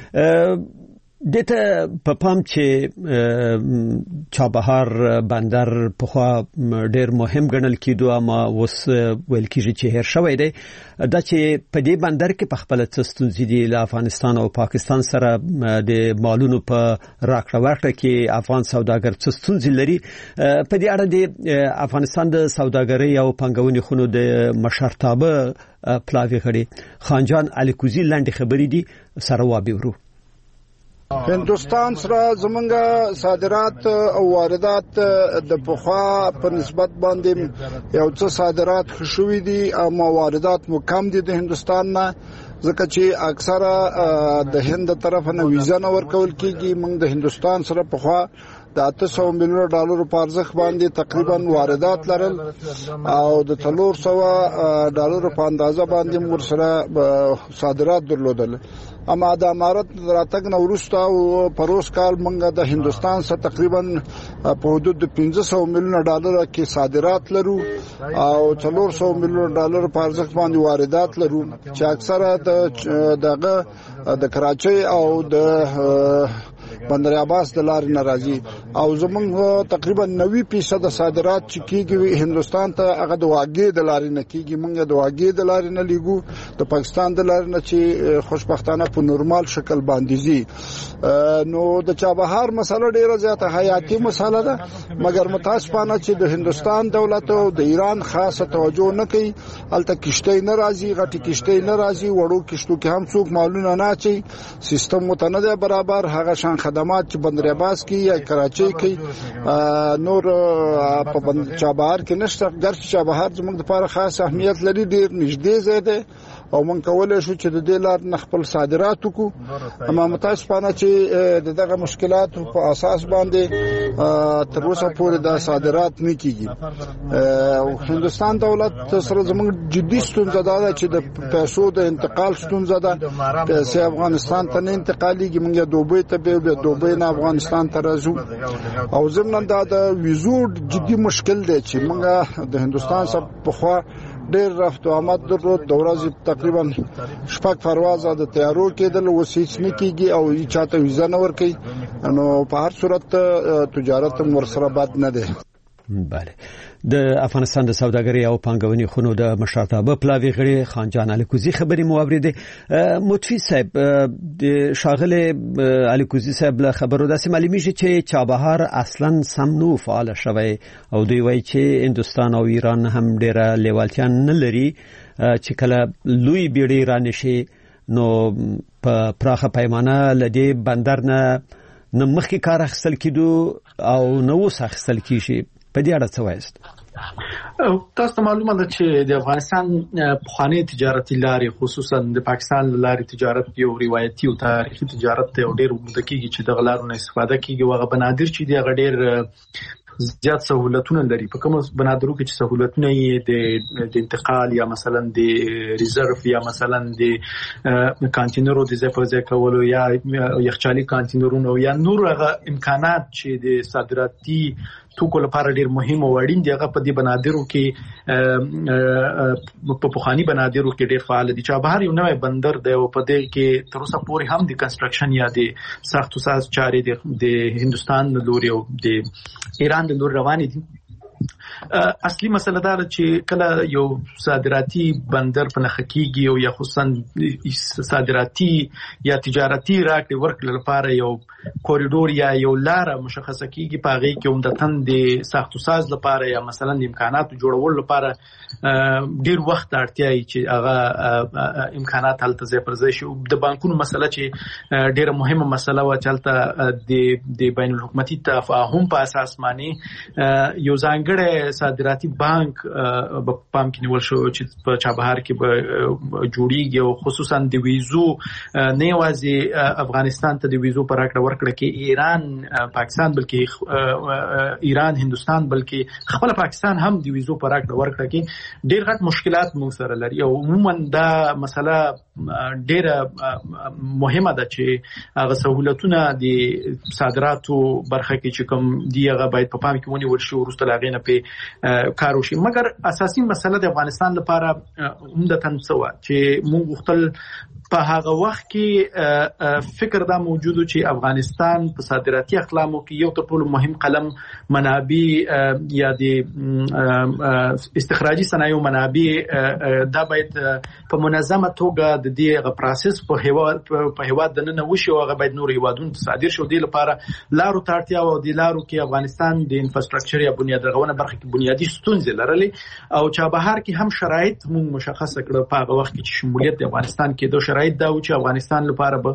Speaker 3: دته په پام چې چابهار بندر په خوا ډېر مهم ګڼل کېدو اما اوس ویل کېږي چې هیر شوی دی دا چې په دې بندر کې په خپل ستونزې دي له افغانستان او پاکستان سره د مالونو په راکړه ورکړه کې افغان سوداګر ستونزې لري. په دې اړه د افغانستان د سوداګرۍ او پنګونې خونو د مشرتابه پلاوی غړي خانجان الیکوزی لاندې خبرې دي سره وابورو.
Speaker 6: هندوستان سره زمونږ صادرات او واردات د پخوا په نسبت باندې یو څه صادرات خشوي دي او واردات مو کم دي د هندوستان نه ځکه چې اکثره د هند طرف نه ویزا نه ورکول کیږي. موږ د هندوستان سره پخوا د 800 میلیون ډالر په ارزښت باندې تقریبا واردات لرل او د 300 ډالر په اندازه باندې موږ سره صادرات درلودل. اما د امارت راتګ نو وروسته او پروس کال موږ د هندوستان سره تقریبا په حدود د 500 میلیون ډالر کې صادرات لرو او 400 میلیون ډالر په ارزښت باندې واردات لرو چې اکثره د کراچۍ او د بندر عباس د لارې ناراضي او زمونږ تقریبا 90% صادرات چې کیږي هندوستان ته هغه د واګې د لارې نه کیږي. موږ د واګې د لارې نه لیګو د پاکستان د لارې نه چې خوشبختانه په نورمال شکل باندې زی. نو د چابهار مسله ډیره زیاته حیاتي مسله ده مګر متاسفانه چې د هندوستان دولت او د ایران خاصه توجه نه کوي. الته کشته ناراضي غټي کشته ناراضي وړو کشتو کې هم څوک معلومه نه چي سیستم متنده برابر هغه شان خدمات چې بندر عباس کې یا کراچۍ کې نور په چابهار کې نشته. ګرځ چابهار زموږ لپاره خاص اهمیت لري ډیر نږدې ځای دی او مونږ کولای شو چې د دې لار نخپل صادرات وکړو. اما متاسفانه چې دغه مشکلات په اساس باندې تر اوسه پورې د صادرات نه کیږي. هندوستان دولت سره زموږ جدي ستونزه ده چې د پیسو د انتقال ستونزه ده. پیسې افغانستان ته نه انتقالېږي. موږ دوبۍ ته به دوبۍ نه افغانستان ته راځو او زموږ د ویزو جدي مشکل دی چې موږ د هندوستان سره په خوا ډېر رفت او آمد درلود. د ورځې تقریبا 6 پروازه د تیارو کېدل وسیڅ نه کیږي او چاته ویزا نه ورکي. نو په هر صورت تجارت ورسره بد نه ده.
Speaker 3: بله د افغانستان د سوداګرۍ او پنګونې خونو د مشرتابه پلاوی غړي خانجان الیکوزی خبري مو اوریدې. متفی صاحب د شاغله الیکوزی صاحب له خبرو داسې معلومیږي چې چابهار اصلا سم نو فعال شوی او دوی وایي چې هندستان او ایران هم ډیره لیوالتیا نه لري چې کله لوی بیړۍ رانشي نو په پراخه پیمانه لدی بندر نه مخکې کار اخیستل کېدو او نو اوس اخیستل کیږي. په دې اړه څه وایست؟
Speaker 5: تاسو معلومه ده چې د افغانستان پخوانی تجارتي لارې خصوصا د پاکستان لارې تجارت یو روایتي او تاریخي تجارت ته ډېر وګړي کېږي چې د غلارونو استفاده کیږي. هغه بنادر چې دی هغه ډېر زیات سہولتونه لري. په کوم بنادرو کې چې سہولتونه یې د انتقال یا مثلا د ریزرف یا مثلا د کانټینرو د ځای کولو یا یخچالي کانټینرونو یا نور هغه امکانات چې د صادراتي توکو لپاره ډیر مهم او اړین دی. هغه په دې بنادرو کې په پخوانی بنادرو کې ډیر فعال دي. چابهار یو نوې بندر دی او په دې کې تر اوسه پورې هم د کنستراکشن یا د ساختو ساز چارې د هندستان د لوري او د ایران د لوري روانې دي. اصلي مسله دا چې کله یو صادراتي بندر په نخ کېږي او یا خصوصا صادراتي یا تجارتي راکړې ورکړې لپاره یو کوریډور یا یو لار مشخصه کېږي، په هغه کې عمدتاً د ساختو ساز لپاره یا مثلا د امکاناتو جوړول لپاره ډیر وخت اړتیا وي چې هغه امکانات هلته ځای پر ځای شي. د بانکونو مسله چې ډیره مهمه مسله و چې هلته د بین الحکومتي تفاهم په اساس باندې یو ځانګړی صادراتي بانک په پام کې نیول شو چې په چابهار کې به جوړیږي او خصوصا د ویزو نه یوازې افغانستان ته د ویزو پر راکړه ورکړه کې ایران پاکستان بلکې ایران هندستان بلکې خپل پاکستان هم د ویزو پر راکړه ورکړه کې ډیر غټ مشکلات موږ سره لري. او عموما دا مسله ډیره مهمه ده چې هغه سہولتونه د صادراتو برخه کې چې کوم دی هغه باید په پام کې ونیول شي او وروسته لا غینه په کار وشي. مګر اساسي مسله د افغانستان لپاره عمدتاً څه و چې موږ غوښتل په هغه وخت کې فکر دا موجود چې افغانستان په صادراتي اقلامو کې یو تر ټولو مهم قلم منابع یا د استخراجي صنایع منابع دا باید په منظمه توګه د دې پروسس په هیواد د نن وشي او هغه باید نور هیوادونو ته صادر شي. د لپاره لارو ته اړتیا او د لارو کې افغانستان د انفراستراکچر یا بنیاد رغونه برخه کې بنیادی ستونزې لرلې او چابهار کې هم شرایط موږ مشخص کړو په هغه وخت کې چې شمولیت د افغانستان کې دوه شرایط دا و چې افغانستان لپاره به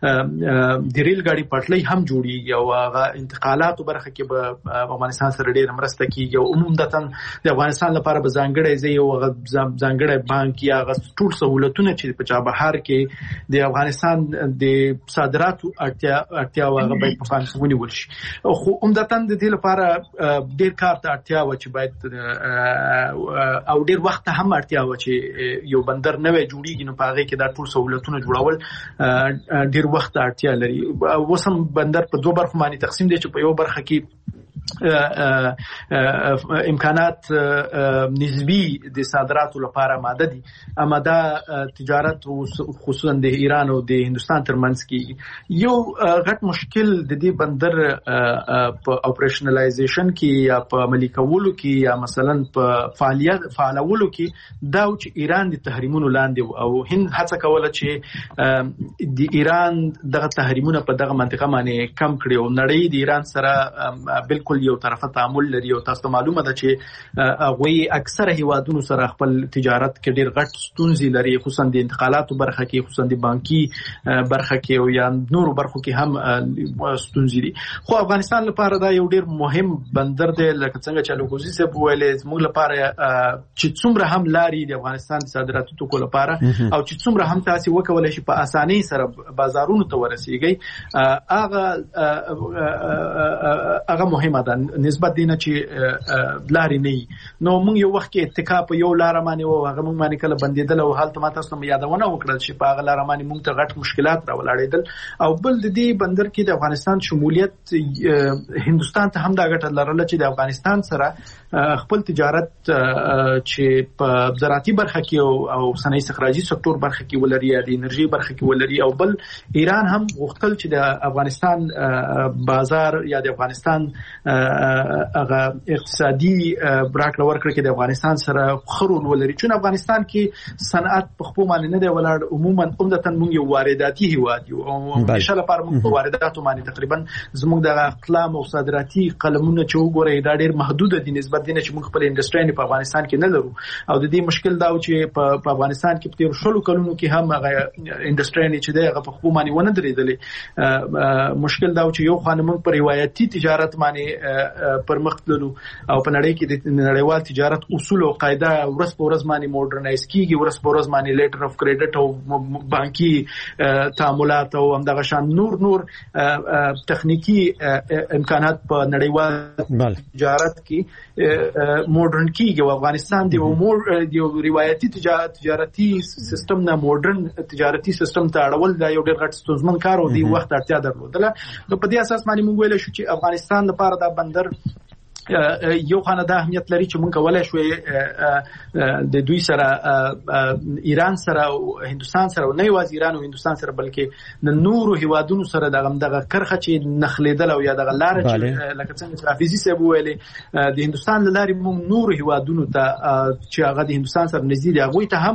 Speaker 5: د ریل ګاډي پټلۍ هم جوړیږي او هغه انتقالاتو برخه کې به افغانستان سره ډېر مرسته کیږي او عموماً د افغانستان لپاره به ځانګړی ځای او ځانګړی بانک یا ټول سہولتونه چې په چابهار کې د افغانستان د صادراتو اړتیا هغه باید په پام کې ونیول شي. خو عموماً د دې لپاره ډېر کار ته اړتیا و چې باید او ډېر وخت هم اړتیا و چې یو بندر نوې جوړیږي نو په هغه کې دا ټول سہولتونه جوړول ډېر وخت اړتیا لري. وسم بندر په دوه برخو باندې تقسیم دي چې په یو برخه کې امکانات نسبی د صادراتو لپاره ماده دي اما دا تجارت خصوصا د ایران او د هندستان ترمنځ کې یو غټ مشکل د دې بندر په اپریشنلایزیشن کې یا په عملي کولو کې یا مثلا په فعالولو کې دا چې ایران د تحریمونو لاندې او هند هڅه کوله چې د ایران دغه تحریمونه په دغه منطقه باندې کم کړي او نړۍ د ایران سره بالکل یو طرفه تعامل لري او تاسو معلومه ده چې هغه اکثره هیوادونو سره خپل تجارت کې ډیر غټ ستونزې لري خصوصا د انتقالاتو برخه کې خصوصا د بانکي برخه کې او یا نورو برخو کې هم ستونزې دي. خو افغانستان لپاره دا یو ډیر مهم بندر دی لکه څنګه چې لوګوزي سه ویلې موږ لپاره چې څومره هم لاري د افغانستان صادراتو توکو لپاره او چې څومره هم تاسو وکولای شي په اسانۍ سره بازارونو ته ورسیږي هغه مهمه ده نسبت دینه چې لاري نه نو موږ یو وخت کې اتکا په یو لار باندې او هغه موږ باندې کله بندیدل او حالت ما تاسو ته یادونه وکړل چې په هغه لار باندې موږ ته غټ مشکلات راولاړېدل او بل د دې بندر کې د افغانستان شمولیت هندستان ته هم دا غټه لرله چې د افغانستان سره خپل تجارت چې په زراعتي برخه کې او صنایع استخراجي سکتور برخه کې ولري یا د انرژي برخه کې ولري او بل ایران هم غوښتل چې د افغانستان بازار یا د افغانستان هغه اقتصادي راکړه ورکړه کې د افغانستان سره خرول ولري چې افغانستان کې صنعت په خپل باندې نه دی ولاړ عموما عمدتاً موږ یو وارداتي هیواد یو او انشاء الله لپاره موږ په وارداتو باندې تقریبا زموږ د اقلام او صادراتي قلمونه چې وګورئ دا ډېر محدود دي نسبت دي چې موږ خپل انډستری په افغانستان کې نه لرو او د دې مشکل دا چې په افغانستان کې په تیر شلو کلونو کې هم هغه انډستری چې دی هغه په خپل باندې ونه درېدلې مشکل دا چې یو خانه موږ په روایتي تجارت باندې پرمخ تللو او په نړۍ کې د نړیوال تجارت اصول او قاعده ورځ په ورځ باندې موډرنایز کیږي ورځ په ورځ باندې لیټر اف کریډټ او بانکي تعاملات او همدغه شان نور تخنیکی امکانات په نړیوال تجارت کې موډرن کیږي او افغانستان د یو روایتي تجارتي سیستم نه موډرن تجارتي سیستم ته اړول دا یو ډېر غټ ستونزمن کار او دی وخت اړتیا درلودله نو په دې اساس باندې موږ ویل شو چې افغانستان لپاره دا بندر یو خانه د اهمیت لري چې مونږ کولای شو د دوی سره ایران سره او هندستان سره او نه یوازې ایران او هندستان سره بلکې د نورو هیوادونو سره دغه کرخه چې نخلیدل او یا دغه لار چې لکه څنګه چې حافظي صاحب ویلي د هندستان لاري مونږ نورو هیوادونو ته چې هغه د هندستان سره نږدې دي هغه ته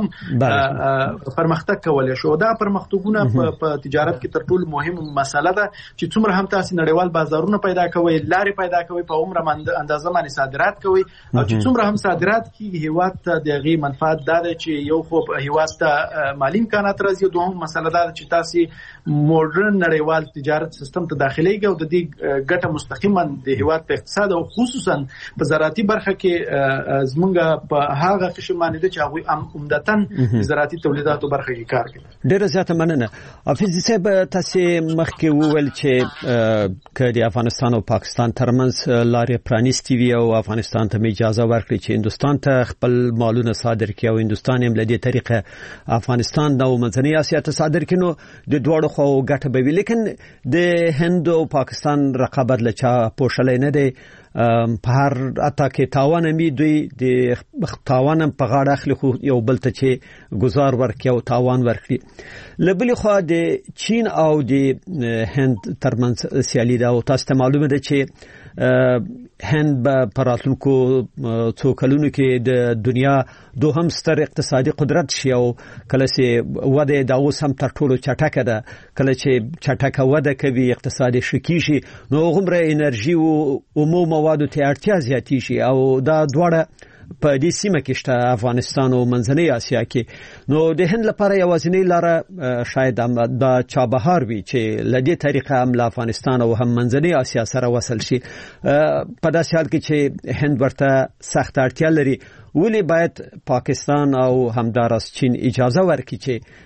Speaker 5: هم پرمختګ کولای شو. دا پرمختګونه په تجارت کې تر ټولو مهمه مسله ده چې څومره هم تاسو نړیوال بازارونه پیدا کوئ لارې پیدا کوئ په عمره اندازه باندې صادرات کوي او چې څومره هم صادرات کیږي هیواد ته دغه منفعت ده چې یو خو هیواد ته مالی امکانات راځي او دوهم مسله ده چې تاسو مودرن نړیوال تجارت سیستم ته داخليږي او د دې ګټه مستقیما د هیواد په اقتصاد او خصوصا په زراعتي برخه کې زمونږ په هغه قسم باندې چې هغه عمدتاً زراعتي تولیداتو برخه کې کار کوي.
Speaker 3: ډیره زیاته مننه. حافظ صاحب تاسو مخکې وویل چې د افغانستان او پاکستان ترمنځ لارې پرانیستي وي او افغانستان ته اجازه ورکړي چې هندستان ته خپل مالونه صادر کړي او هندستان هم له دې طریقه افغانستان د منځنۍ اسیا ته صادر کړي نو د دوړو خو ګټه به وي لیکن د هند او پاکستان رقابت لچا پوښلې نه دی په هر اته کې تاوان می دوی د تاوان په غاړه اخلي خو یو بل ته چې گزار ورکړي او تاوان ورکړي. لبلی خو د چین او د هند ترمنځ سیالي ده او تاسو معلومه ده چې هند به پراتونکو څو کلونو کې د دنیا دوهم ستر اقتصادي قدرت شي او کله چې وده د اوس هم تر ټولو چټکه ده کله چې چټکه وده کوي اقتصادي شکی شي نو غومره انرژي او عمومي موادو ته اړتیا زیاتی شي او دا دواړه په دې سیمه کې شته افغانستان او منځنۍ اسیا کې نو د هند لپاره یوازینی لاره شاید دا چابهار وي چې لدې طریقه هم افغانستان او هم منځنۍ اسیا سره وصل شي. په داسې حال کې چې هند ورته سخت اړتیا لري ولی باید پاکستان او همدارس چین اجازه ورکړي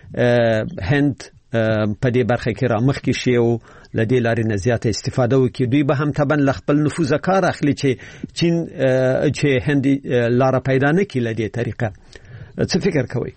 Speaker 3: چې هند په دې برخه کې رامخ کې شي او لدې لارې نه زیاته استفاده وکړي. دوی به هم طبعا خپل نفوذ کار اخلي چې چین چې هند لار پیدا نه کړي لدې طریقه. څه فکر کوئ؟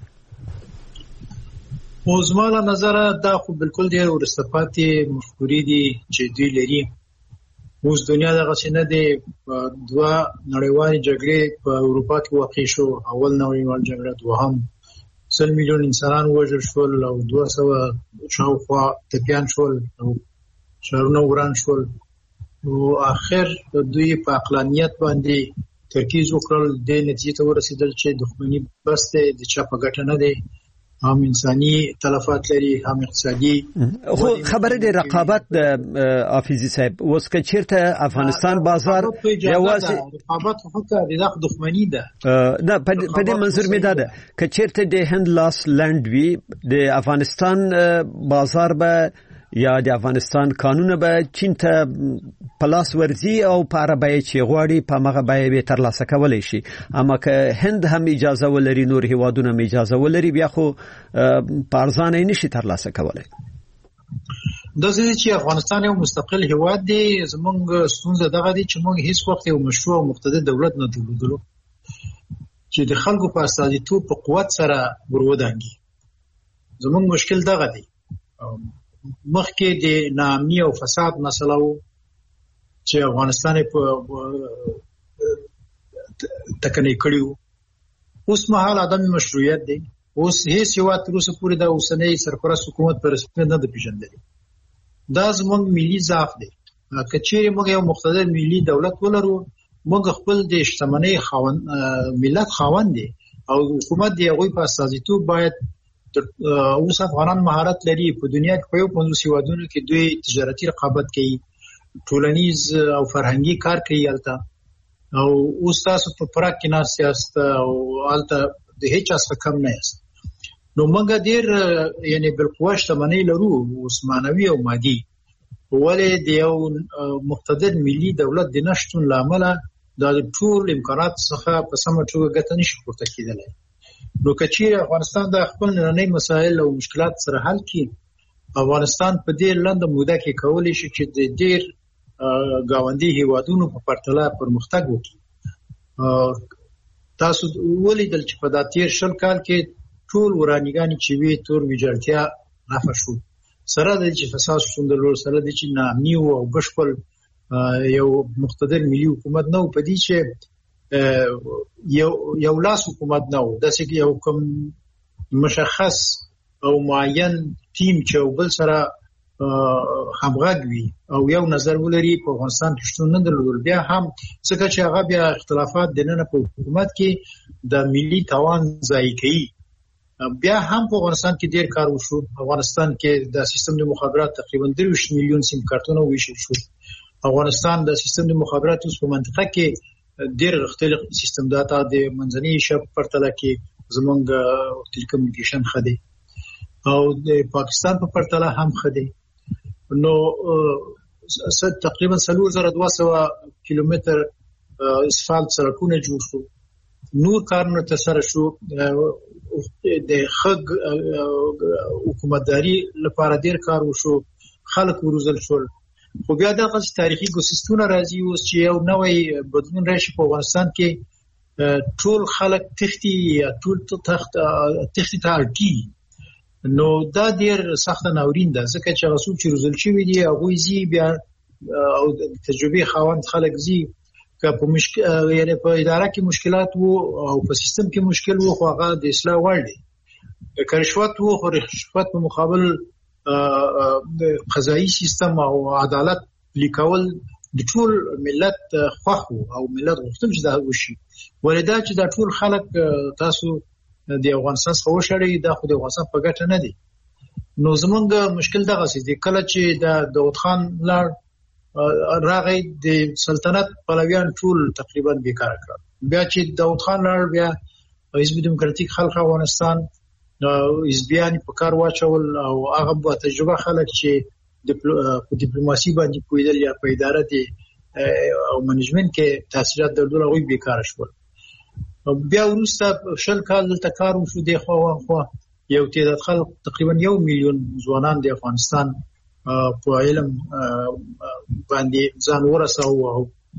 Speaker 4: زما نظر دا خو بالکل دی ورستپاتې مفکورې دي چې دوی لري. اوس دنیا دغه څه نه دی. دوه نړیوالې جګړې په اروپا کې واقع شو. اول نړیوال جګړه دوهم 100 میلیون انسانان وژل شول او 200 شاوخوا ټپیان شول او شهرونه وران شول. او اخر دوی په عقلانیت باندې ترکیز وکړل د نتیجې ته ورسېدل چې دښمنی بس د چا په ګټه نه دی هم انساني تلفات لري هم اقتصادي.
Speaker 3: خو خبره د رقابت د حافظي صاحب اوس که چیرته افغانستان بازار یوازې
Speaker 4: رقابت خو د دښمنی ده
Speaker 3: نه په دې منظور می ده که چیرته د هند لاس لند وی د افغانستان بازار به یا د افغانستان قانون به چین ته پلاس ورزي او په عربی چې غواړي په مغه به تر لاسه کولای شي. اما که هند هم اجازه ولري نور هیوادونه هم اجازه ولري بیا خو په ارزانه نشي تر لاسه کولای.
Speaker 4: د ځکه چې افغانستان یو مستقل هیواد دی زمونږ ستونزه دغه دی چې موږ هیڅ وخت یو مشروع او مقتدر دولت نه درلودلو چې د خلکو په استازیتوب په قوت سره ورودانګي. زمونږ مشکل دغه دی. مخکې د ناامنۍ او فساد مسله و چې افغانستان په تکنې کړیو. اوس مهال عدم مشروعیت دی. اوس هیڅ هیواد تر اوسه پورې د اوسنۍ سرپرست حکومت پر رسمیت نه پیژندل. دا زموږ ملي ضعف دی. که چیرې موږ یو مقتدر ملي دولت ولرو موږ خپل د شتمنۍ ملت خاوند دي او حکومت دی هغوی په استازیتوب باید اوس افغانان مهارت لري په دنیا کې په یو 50 هیوادونو کې دوی تجارتي رقابت کوي ټولنیز او فرهنګي کار کوي البته او اوس تاسو په پراک کې نه سیاست او البته د هیڅ څه کم نه است. نو موږ ډیر یعنی بالقوه شتمنۍ لرو اوس مانوي او مادي ولې د یو مقتدر ملي دولت د نشټون لامل د ټول امکانات څخه په سمه توګه ګټه نشي پورته کېدلی. نو کچې افغانستان د خپل نړۍ مسایل او مشکلات سره حل کړي افغانستان په دې لنډه موده کې کولی شي چې د ډیر گاونډي هیوادونو په پرتله پرمختګ وکړي. تاسو ولیدل چې په داتیر شل کال کې ټول ورانیګانی چې وی تور ویجړتیا رافه شو سره د چې فساد شوندلو سره د چې نامنی او بشپړ یو مقتدر ملي حکومت نه و په دې چې یو لاس حکومت نه و داسې یو کوم مشخص او معین ټیم چې بل سره همغږ وي او یو نظر ولري په افغانستان کې شتون نه درلود. بیا هم څنګه چې هغه بیا اختلافات د نن په حکومت کې د ملي توان ځای کوي. بیا هم په افغانستان کې ډیر کار وشو. افغانستان کې د سیستم د مخابرات تقریبا 23 میلیون سیم کارتونه ویشل شو. افغانستان د سیستم د مخابرات اوس په منطقه کې ډیر غښتلي سیستم داتا د منځني شپ پرتله کې زمونږ ټیلیکومونیکیشن خدي او د پاکستان په پرتله هم خدي. نو تقریبا 3200 کیلومتر اسفالت سړکونه جوړ شو. نور کارونه ترسره شو. د خګ حکومتداري لپاره ډیر کار وشو. خلک وروزل شول. خو بیا دغه تاریخي ګوسستونه راځي اوس چې یو نوې بدلون راشي په افغانستان کې. ټول خلک تختی تاړي. نو دا ډیر سخت ناورین ده ځکه چې هغه څوک چې روزل شوی دي هغه زی بیا او تجربه خاوند خلک زی که په مشکل یعنی په اداره کې مشکلات وو او په سیستم کې مشکل وو خو هغه د اصلاح وړ دي. که رشوت وو خو رشوت په مقابل قضایي سیستم او عدالت لیکول د ټول ملت خوښ او ملت غوښتل چې دا وشي. ولدا چې دا ټول خلک تاسو د افغانستان څخه وشړي دا خو د افغانستان په ګټه نه دي. نو زمونږ مشکل دغه څه دی کله چې د داود خان لار راغی د سلطنت پلویان ټول تقریبا بیکار کړل. بیا چې داود خان لار بیا حزب دیموکراتیک خلق افغانستان حزبیان په کار واچول او هغه په تجربه خلک چې په ډیپلوماسي باندې پویدل یا په اداره دي او منیجمنت کې تاثیرات درلودل غوي بیکار شول. بیا وروسته شل کال دلته کار وشو. د خو یو تعداد خلک تقریبا 1 میلیون ځوانان د افغانستان په علم باندې ځان ورساو او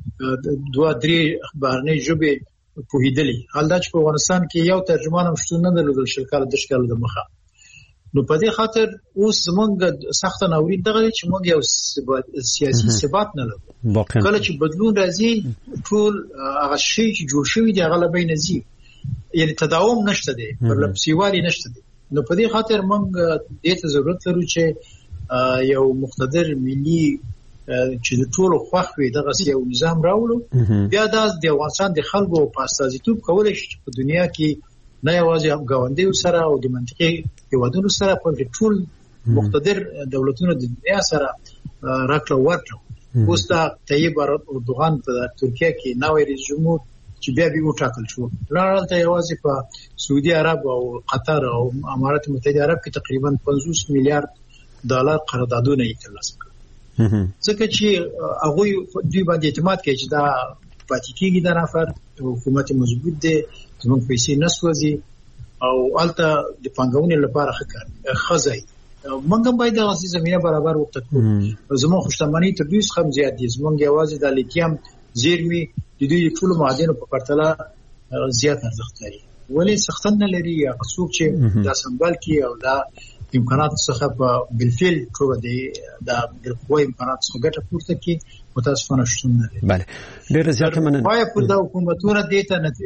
Speaker 4: 2-3 بهرنۍ ژبې پوهیدلې. حال دا چې په افغانستان کې یو ترجمان هم شتون نه درلودل شل کال د شکل د مخه. نو په دې خاطر اوس زمونږ سخت ناورین دغه چې موږ یو سیاسي ثبات نه لرو. کله چې بدلون راځي ټول هغه شی چې جوړ شوی دی هغه لبې نزي یعنی تداوم نشته دی پرلپسیوالي نشته دی. نو په دې خاطر موږ دې ته ضرورت لرو چې یو مقتدر ملي چې د ټولو خوښ وي دغه یو نظام راوړو. بیا د افغانستان د خلکو په استازیتوب کولای شي چې په دنیا کې نه یوازې ګاونډیو سره او د منطقي هیوادونو سره په ټول مقتدر دولتونو د دنیا سره راکړه ورکړه. اوس دا طیب اردوغان په ترکیه کې نوې رئیس جمهور چې بیا به وټاکل شو. لارلته یوازې په سعودي عرب او قطر او امارات متحده عرب کې تقریبا 50 میلیارډ ډالر قراردادونه یې ترلاسه کړل. ځکه چې هغه دوی باندې اعتماد کوي چې دا پاتې کېږي د نفر حکومت مضبوط دی زموږ پیسې نسوځي او الته د پنګونې لپاره خزای موږ باید د غوښتنې زمينه برابر وکړو. زموږ خوشتمنۍ تر دوی څخه زیات دي. زموږ یوازې د لیتیم زیرمي د دوی ټول معادنو په پرتله زیات ارزښت لري. ولې سختن نه لري یا څوک چې دا سمبال کی او دا امکانات څخه په بالفعل ټول دی دا د قوی امکانات څخه ګټه پورته کی متاسفانه شتون نه لري.
Speaker 3: بله ډیر زیات مننه.
Speaker 4: وای په دا حکومتونه دیته نه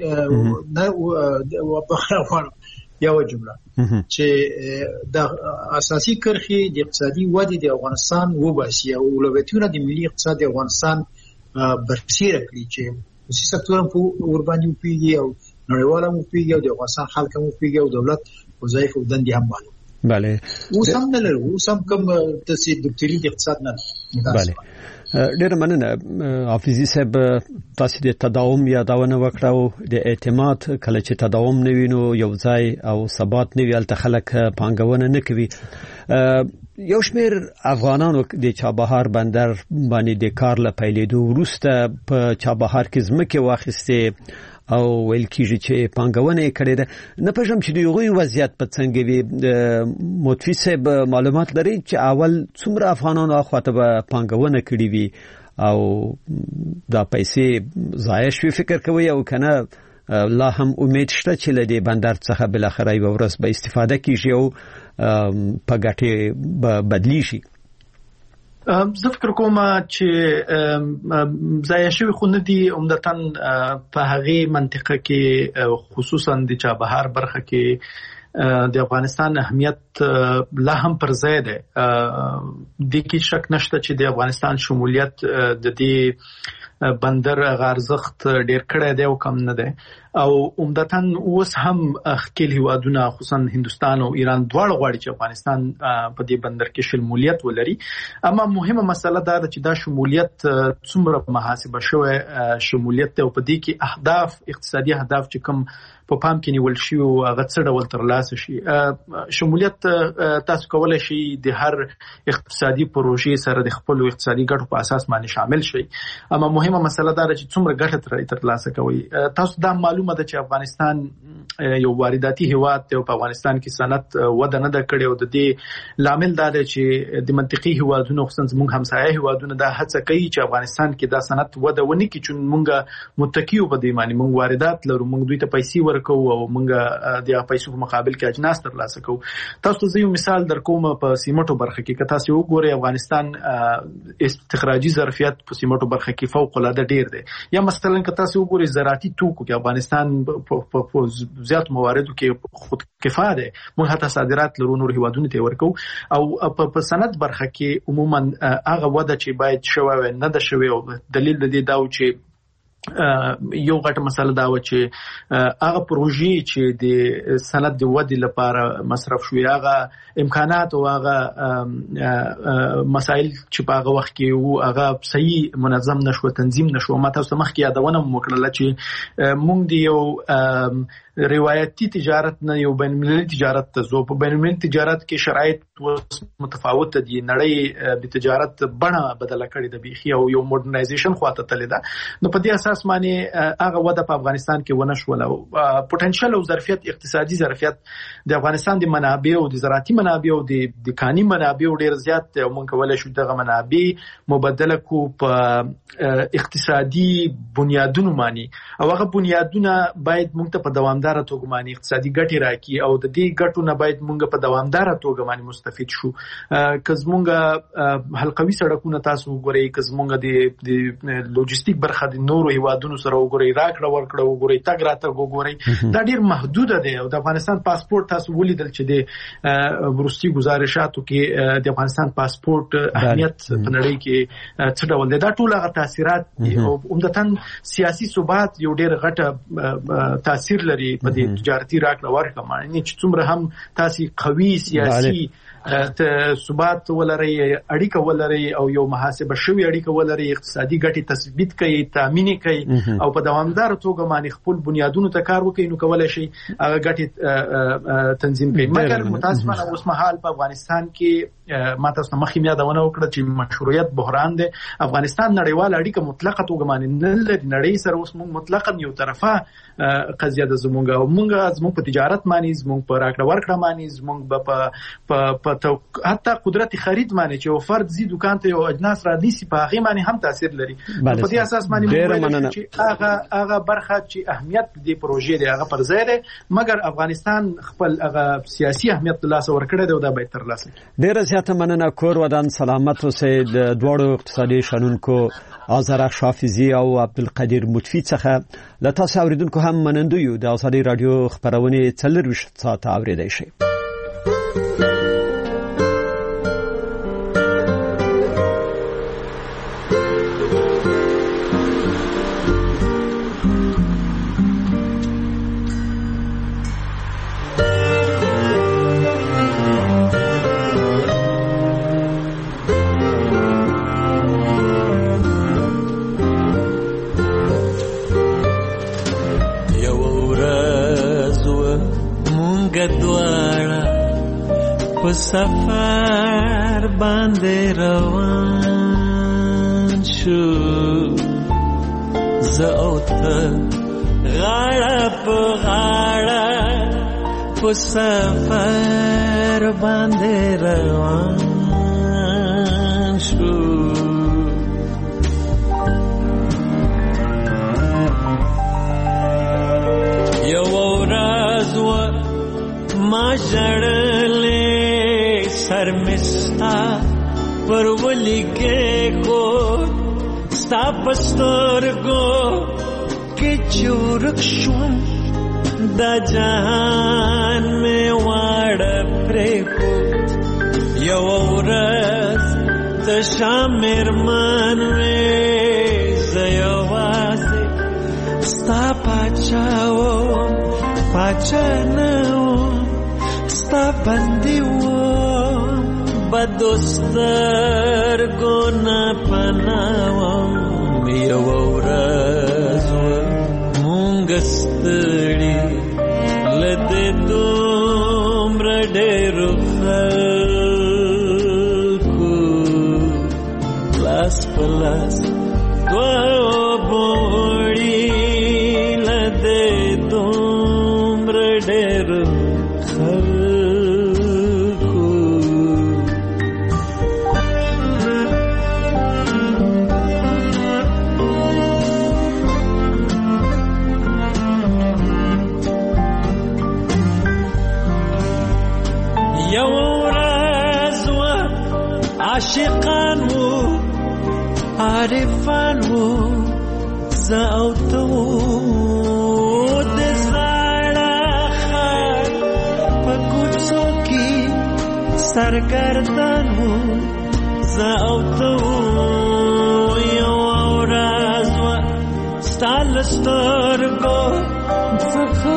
Speaker 4: وبخره یو جمله چې د اساسي کرخي د اقتصادي ودې د افغانستان وباسي او اولویتونه د ملي اقتصاد د افغانستان برسیره کړي چې خصوصي سکتور په ور باندې پیږي او نړیواله مو پیږي او د افغانستان خلک مو پیږي او دولت وظایف او دندې هم معلوم.
Speaker 3: بله
Speaker 4: اوس هم نه لرو. اوس هم کوم تاسو دکتوري د اقتصاد نه.
Speaker 3: بله ډیر مننه حافظي صاحب. تاسو د تداوم یادونه وکړو د اعتماد کله چې تداوم نه وینو یو ځای او ثبات نه ویل ته خلک پانګونه نه کوي. یو شمېر افغانانو د چابهار بندر باندې د کار لپاره لیدو وروسته په چابهار کې ځمکه واخیسته او ویل کیږي چې پانګونه کړې ده. نه پېژم چې دوی وضعیت په څنګه وي. متفی صاحب معلومات لري چې اول څومره افغانانو اخواته پانګونه کړې وي او دا پیسې ضایع شوي فکر کوي او کنه لا هم امید شته چې له دې بندر څخه بل اخر یو ورځ به استفاده کیږي او په ګټه بدلی شي.
Speaker 5: زه فکر کوم چې ځای شوی خو نه دي عمدتاً په هغه منطقه کې خصوصا د چابهار برخه کې د افغانستان اهمیت لا هم پر ځای ده. د کې شک نشته چې د افغانستان شمولیت د دې بندر غارزخت ډیر کړی دی او کم نه ده او عمدتاً اوس هم خپل هیوادونه خصوصا هندستان او ایران دواړه غواړي چې افغانستان په دې بندر کې شمولیت ولري. اما مهمه مسله دا ده چې دا شمولیت څومره محاسبه شوی شمولیت او په دې کې اهداف اقتصادي اهداف چې کوم په پام کې نیول شي او هغه څه ډول ترلاسه شي. شمولیت تاسو کولای شئ د هر اقتصادي پروژې سره د خپل اقتصادي ګټو په اساس باندې شامل شئ. اما مهمه مسله دا ده چې څومره ګټه ترلاسه کوي. تاسو دا معلومه ده چې افغانستان یو وارداتي هیواد دی او په افغانستان کې صنعت وده نه ده کړې او د دې لامل دا دی چې د منطقي هیوادونو خصوصا زموږ همسایه هیوادونه دا هڅه کوي چې افغانستان کې دا صنعت وده ونه کړي چې موږ متکی په دې معنی موږ واردات لرو، موږ دوی ته پیسې ورکو او موږ د پیسو په مقابل کې اجناس ترلاسه کوو. تاسو ته یو مثال درکوم په سیمټو برخه کې که تاسو وګورئ افغانستان استخراجي ظرفیت په سیمټو برخه کې فوق العاده ډیر دی. یا مثلا که تاسو وګورئ زراعتي توکو کې افغانستان په زیات مواردو کې خود کفایه ده. موږ حتی صادرات لرو نور هیوادونو ته ورکو او په صنعت برخه کې عموما هغه وده چې باید شوی نه ده شوی او دلیل د دې دا و چې یو غټه مسله دا و چې هغه پروژې چې د صنعت د ودې لپاره مصرف شوی هغه امکانات او هغه مسائل چې په هغه وخت کې وو هغه صحیح منظم نشو تنظیم نشو. ما تاسو مخکې یادونه وکړه چې موږ د یو روایتي تجارت نه یو بین المللي تجارت ته زو. په بین المللي تجارت کې شرایط متفاوت دي. نړۍ د تجارت بڼه بدله کړې ده بيخي او یو مودرنایزیشن خواته تللی ده. نو په دې اساس باندې هغه وده په افغانستان کې ونه شول او پوتنشل او ظرفیت اقتصادي ظرفیت د افغانستان د منابع او د زراعتي منابع او د کاني منابع ډیر زیات او موږ کولای شو دغه منابع مبادله کو په اقتصادي بنیادونو باندې او هغه بنیادونه باید موږ ته په دوامدار توګه باندې اقتصادي ګټې راکړي او د دې ګټو نه باید موږ په دوامدار توګه باندې مستفید شو. کز موږ حلقوي سړکونه تاسو وګورئ، کز موږ د لوجستیک برخه د نورو هیوادونو سره وګورئ، راکړه ورکړه وګورئ، تګ راتګ وګورئ، دا ډیر محدود دی او د افغانستان پاسپورت تاسو ولیدل چې د ورستي گزارشاتو کې د افغانستان پاسپورت اهمیت په نړۍ کې څه ډول دی. دا ټول هغه تاثیرات او عمدتاً سیاسي ثبات یو ډیر غټه تاثیر لري په دې تجارتي راکړه ورکړه باندې چې څومره هم تاسو قوي سیاسي ثبات ولري، اړیکه ولري او یو محاسبه شوی اړیکه ولري، اقتصادي ګټې تثبیت کوي، تامین کوي او په دوامدار توګه باندې خپل بنیادونو ته کار وکړي، نو کولای شي هغه ګټې تنظیم کړي. مګر متاسفانه اوس مهال په افغانستان کې ما تاسو مخکې یادونه وکړه چې مشروعیت بحران دی. افغانستان نړیوال اړیکه مطلقه توګه باندې نه لري. نړۍ سره اوس موږ مطلقاً یو طرفه قضیه ده زموږ او موږ په تجارت باندې زموږ په راکړه ورکړه باندې زموږ په حتی قدرت خرید باندې چې یو فرد زی دکان ته یو اجناس را نیسی په هغه باندې هم تاثیر لري. په دې اساس باندې چې هغه برخه چې اهمیت دې پروژې دی هغه پر ځای دی، مګر افغانستان خپل هغه سیاسي اهمیت له لاسه ورکړی دی او دا باید ترلاسه کړي.
Speaker 3: ډیره زیاته مننه. کور ودان سلامت اوسئ. د دوړو اقتصادي شنونکو آزرخ شافیزی او عبدالقدیر مطفی څخه له تاسو اوریدونکو هم منندو یو. د ازادي رادیو خبرونه 24 ساعت اوریدئ شئ.
Speaker 7: سفر باندې روان شو زه او ته غاړه په غاړه په سفر باندې روان شو. یو ورځ ما ژړلې سر مستا پرولی کې کو ستا پسترګو کې چورک شوم دا جهان مې واړه پرې کو یو ورځ ته شامر مان وې زیواسه ستا پاچاو پاچانو ستا بندیو بدوستر گونا پناوام یو ورځ مونږستړي لته دومره ډېرو خلکو لاس په لاس دوه بوړي لته دومره ډېرو عاشقان وو عارفان وو زاوتو د زړه خار په کوڅو کې سرګردان وو زاوتو یو ورځ وا ستال سترګو څخه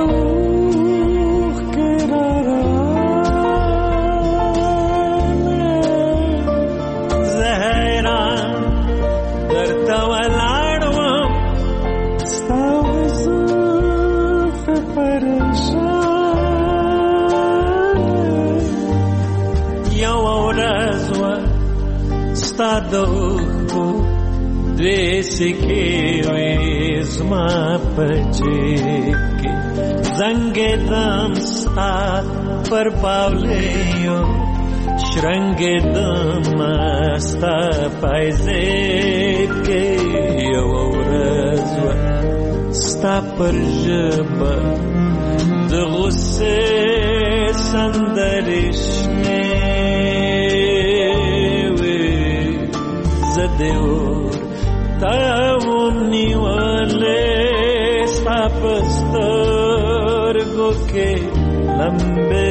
Speaker 7: ستادو دویسی کی ویزما پچیکی زنگ دم ستا پر پاولیو شرنگ دم ستا پایزیکی یو ورزو ستا پر جبا د غصه سندرشنی زدور تاوم نیواله سپاپستر گوکه لمبه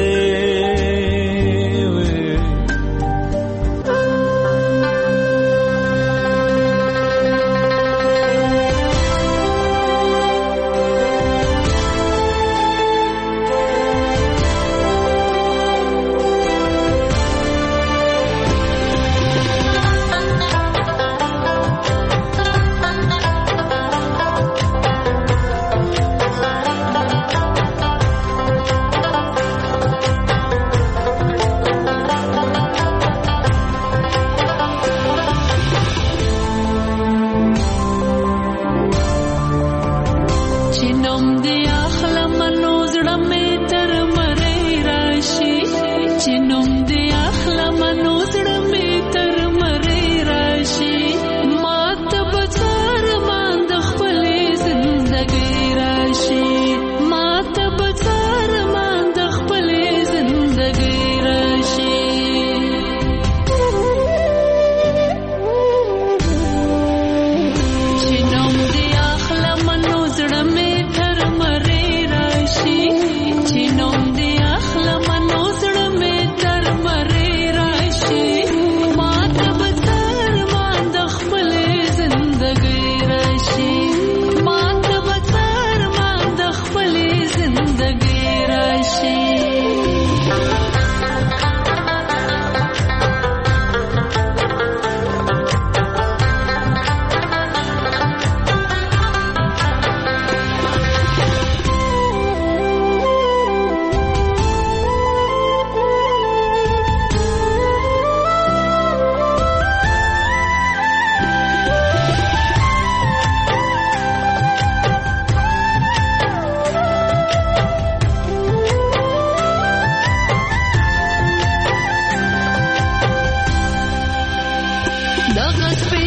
Speaker 8: دغه